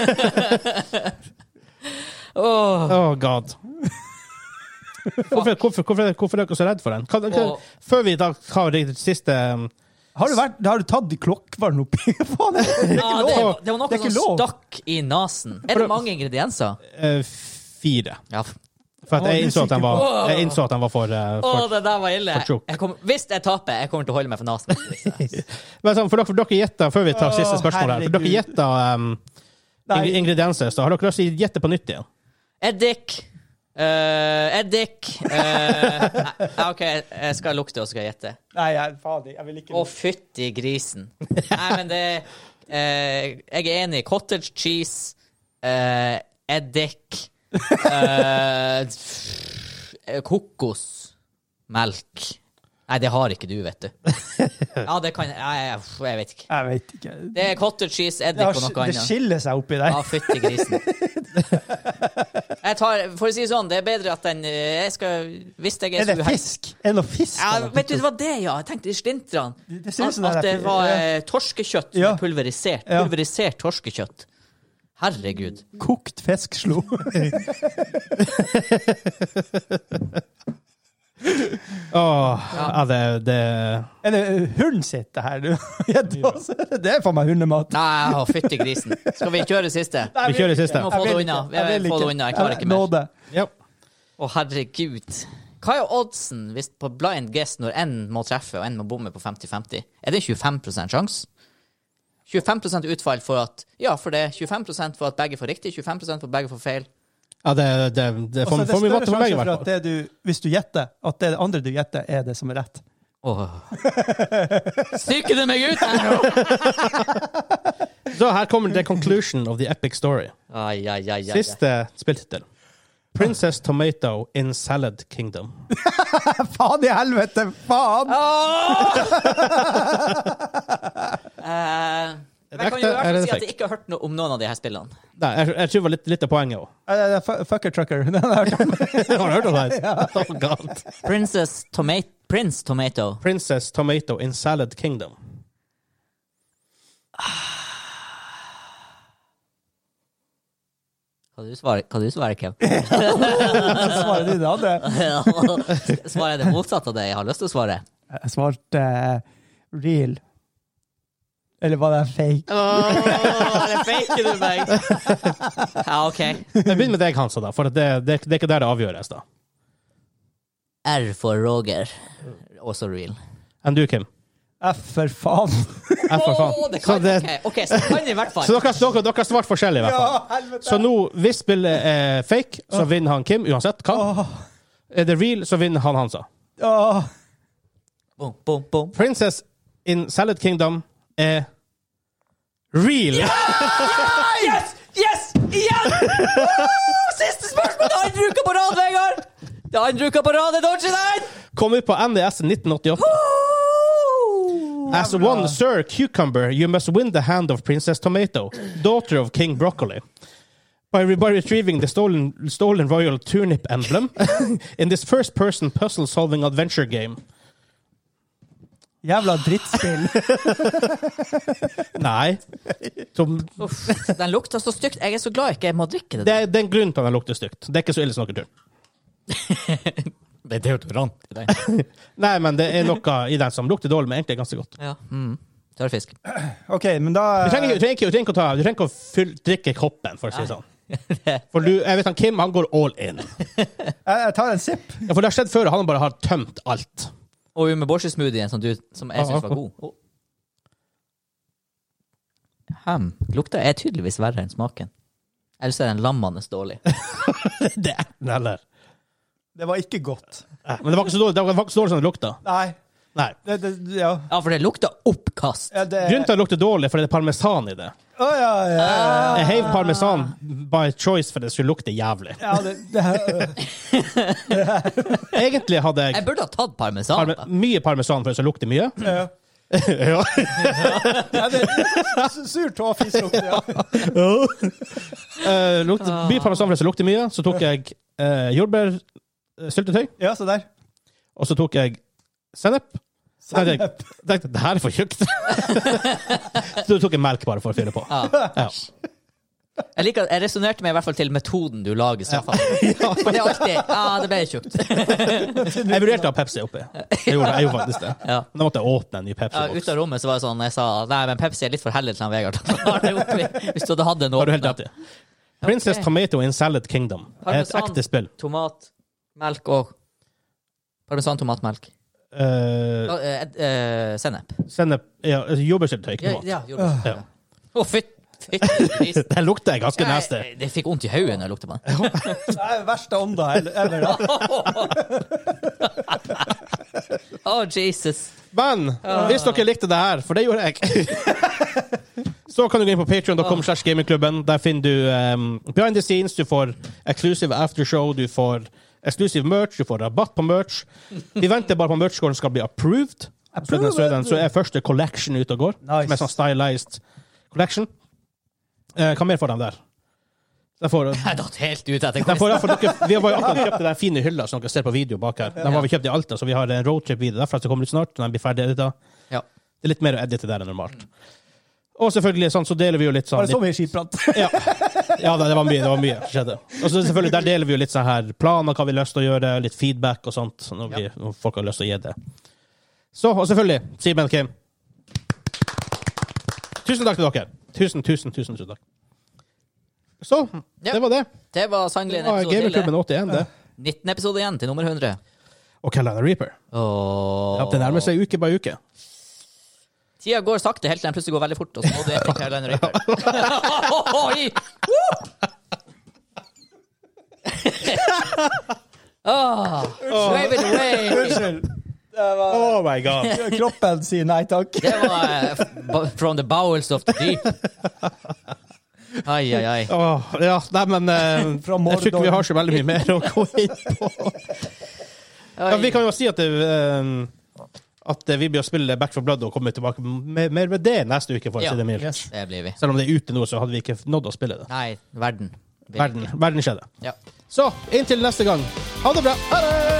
Åh. oh god. Hvorfor, hvorfor, hvorfor, hvorfor er dere så redd for den? Kan, kan, Og- før vi da har det siste um, Har du, vært, har du tatt klokkvaren oppi? Faen, det er ikke Ja, det, lov. det var Det er noe ikke som lov. stakk i nasen. Er det mange ingredienser? eh, fire. Ja. For at Å, jeg du er innså at den sikker var, på- jeg innså at den var for, uh, Å, for det der var ille. for tjukk. Jeg kom, hvis jeg taper, jeg kommer til å holde meg for nasen. Men sånn, for dere, for dere gjetter, før vi tar Å, siste spørsmål her, for dere herregud. gjetter um, Nei. ing- ingredienser, så har dere lyst til å gjette på nytt igjen? Eddik. Uh, eddik. Uh, nei, OK, jeg skal lukte, og så skal jeg gjette. Nei, jeg, faen, jeg vil ikke Å, fytti grisen. Nei, men det eh, Jeg er enig. Cottage cheese, eh, eddik, eh, kokos, melk. Nei, det har ikke du, vet du. Ja, det kan jeg, jeg, jeg vet ikke. Jeg vet ikke. Det er cottage cheese, eddik Det, og noe har, det annet. skiller seg oppi der. Ja, fytti grisen. Jeg tar, for å si det sånn, det er bedre at den jeg skal, hvis jeg er, Er det så uhel- fisk? Er det noe fisk? Ja, eller? vet du, det var det, ja. Jeg tenkte i slintrene. Det- det ser ut At, som det at er- det var ja. eh, torskekjøtt som Ja. er pulverisert. Ja. Pulverisert torskekjøtt. Herregud. Kokt fiskslo. Åh, ja, det, det Er det hunden sitt, det her? Du? Det er for meg hundemat. Nei, å, fytti grisen. Skal vi kjøre siste? Vi kjører siste. Vi må få det unna. Vi må få det unna. Jeg klarer ikke mer. Nåde. Ja. Å, herregud. Hva er oddsen hvis på blind guess når en må treffe og en må bomme på femti femti? Er det tjuefem prosent sjanse? tjuefem prosent utfall for at Ja, for det. tjuefem prosent for at begge får riktig, tjuefem prosent for at begge får feil. Ja, det, det, det Og får så er det får mye større matte for meg, i sjanse for hvert at fall. det du, hvis du gjetter, at det andre du gjetter, er det som er rett. Åh. Stryker det meg ut her nå? Så her kommer the conclusion of the epic story. Ai, ai, ai, ai. Siste spilltittel. Princess Tomato in Salad Kingdom. Faen i helvete! Faen! Eh, jeg kan jo i Ekte, hvert er fall det si at fake? jeg ikke har hørt noe om noen av de her spillene. Nei, jeg, jeg tror det var litt, litt av poenget òg. Eh, fu- Fucker trucker. Den har jeg hørt om. Har du hørt om det? Oh, God. Princess Tomato Prince Tomato. Princess Tomato in Salad Kingdom. Hva du svarer, hva du svarer, Kev? Så svarer du det andre. Svarer jeg det motsatte av det jeg har lyst til å svare? Jeg svarte eh, real. Eller var det fake? Åh, det faker du meg! Ja, OK. Jeg begynner med deg, Hansa, da, for det, det, det er ikke der det avgjøres. da. R for Roger. Også real. Enn du, Kim? F for faen. F for faen. Åh, det Så kan, det- ok, ok, så kan det i hvert fall. Så dere, dere, dere har svart forskjellig, i hvert fall. Ja, helvete. Så nå, hvis spillet er fake, så vinner han Kim, uansett hva. Åh, Er det real, så vinner han Hansa. åh. Boom, boom, boom. Princess in Salad Kingdom er real. Yes! Yes! Igjen! Woo! Siste spørsmål! Det er andre uka på rad, Vegard! Det er andre uka på rad, det dodger der! Kom ut på N D S i nitten åttiåtte. As one Sir Cucumber, you must win the hand of Princess Tomato, daughter of King Broccoli. By, re by retrieving the stolen, stolen royal turnip emblem in this first-person puzzle-solving adventure game. Jævla drittspill. Nei. Tom, Uff, den lukter så stygt. Jeg er så glad jeg ikke må drikke det. det, er, det er en grunn til at den lukter stygt. Det er ikke så ille som dere tror. Det er deodorant i den. Nei, men det er noe i den som lukter dårlig, men egentlig er ganske godt. Ja. Mm. Tørrfisk. OK, men da Du trenger, ikke- du trenger, ikke, du trenger ikke å, ta, du trenger ikke å fyll, drikke koppen, for å si det sånn. For du, jeg vet han Kim, han går all in. jeg, jeg tar en sipp. Ja, for det har skjedd før, han bare har tømt alt. Og umeboshi-smoothien som, du- som jeg synes var god. Ham. Lukta er tydeligvis verre enn smaken. Ellers er den lammende dårlig. Det er den heller. Det var ikke godt. Men det var ikke så dårlig, det var ikke så dårlig som det lukta. Nei. Nei. Det, det, ja. Ja, for det lukter oppkast. Ja, det, Grunnen til at det lukter dårlig, for det er parmesan i det. Å, ja, ja, ja, ja. Jeg heiv parmesan by choice for det skulle lukte jævlig. Ja, det, det, Egentlig hadde Jeg jeg burde ha tatt parmesan. parme, da. mye parmesan for det skulle lukte mye. ja. Ja. Ja, det, sur tåfislukt, ja. Eh, lukte, mye parmesan for det skulle lukte mye. Så tok jeg uh, jordbærsyltetøy, Ja, så der. og så tok jeg sennep. Så tenkte jeg, Sennep. tenkte, det her er for tjukt. Så tok jeg melk bare for å fylle på. Ja. Ja. Jeg, liker, jeg resonerte meg i hvert fall til metoden du lager straffa. For det er alltid Ja, det ble tjukt. Jeg vurderte å ha Pepsi oppi. Jeg gjorde, jeg gjorde faktisk det. Ja. Men da måtte jeg åpne en ny Ja, Pepsi-boks. ut av rommet så var det sånn jeg sa nei, men Pepsi er litt for heldig til han Vegard. Har det oppi, hvis du hadde hatt den Har du helt åpnet. rett i. Princess Ok. Tomato in Salad Kingdom er et Parmesan. ekte spill. Tomat, melk og Parmesan, tomat, melk. Uh, Ja, eh, eh, Sennep. Sennep ja, Jordbærsyltetøy, ikke Ja, tomat. ja, jordbær. Ja. Å, fytt, fytt, gris. Den lukter ganske nasty. Jeg- Det fikk vondt i hodet når jeg lukta på den. Det er verste ånda ever. Å, Jesus. Men hvis dere likte det her, for det gjorde jeg, så kan du gå inn på patreon dot com slash gamingklubben. Der finner du um, behind the scenes, du får exclusive aftershow, du får Exclusive merch, du får rabatt på merch. Vi venter bare på merch-scoren skal bli approved. approved. Så, er den, så er første collection ute og går. Nice. Som er sånn stylized collection. Eh, hva mer får de der? De får, Jeg er datt helt ut etter de får, quizen. dere, vi har bare akkurat kjøpt den fine hylla som dere ser på video bak her. Den har vi kjøpt i Alta, så vi har en roadtrip-video derfra som kommer ut snart. Den blir ferdig edita. Ja. Det er litt mer å edite der enn normalt. Og selvfølgelig, sånn, så deler vi jo litt sånn... Var det så mye skitprat? Ja, ja det, var mye, det var mye som skjedde. Og så selvfølgelig, der deler vi jo litt sånn her planer, hva vi har lyst til å gjøre, litt feedback og sånt, når, vi, når folk har lyst til å gi det. Så, og selvfølgelig, Simen Kim. Tusen takk til dere. Tusen, tusen, tusen, tusen takk. Så, Ja. det var det. Det var sannelig en Det var episode til. Gamerklubben åttien, det. nitten episode igjen til nummer hundre. Og Carolina Reaper. Åh. Ja, det nærmer seg uke by uke. Tida går sakte, helt til den plutselig går veldig fort, og så må du etter Carolina Reaper. Oi! Åh, wave it away! Unnskyld. Det var Oh my god. kroppen sier nei takk. Det var eh, b- from the bowels of the deep. Ai, ai, ai. Åh, ja, nei, men eh, Fra jeg tror ikke vi Mordor. har så veldig mye mer å gå inn på. Ja, vi kan jo si at det, eh, at vi blir å spille Back for Blood og komme tilbake med, mer med det neste uke, for å Ja. si det mildt. Yes. Det blir vi. Selv om det er ute nå, så hadde vi ikke nådd å spille det. Nei, verden. Verden, verden skjedde. Ja. Så, inntil neste gang. Ha det bra! Ha det!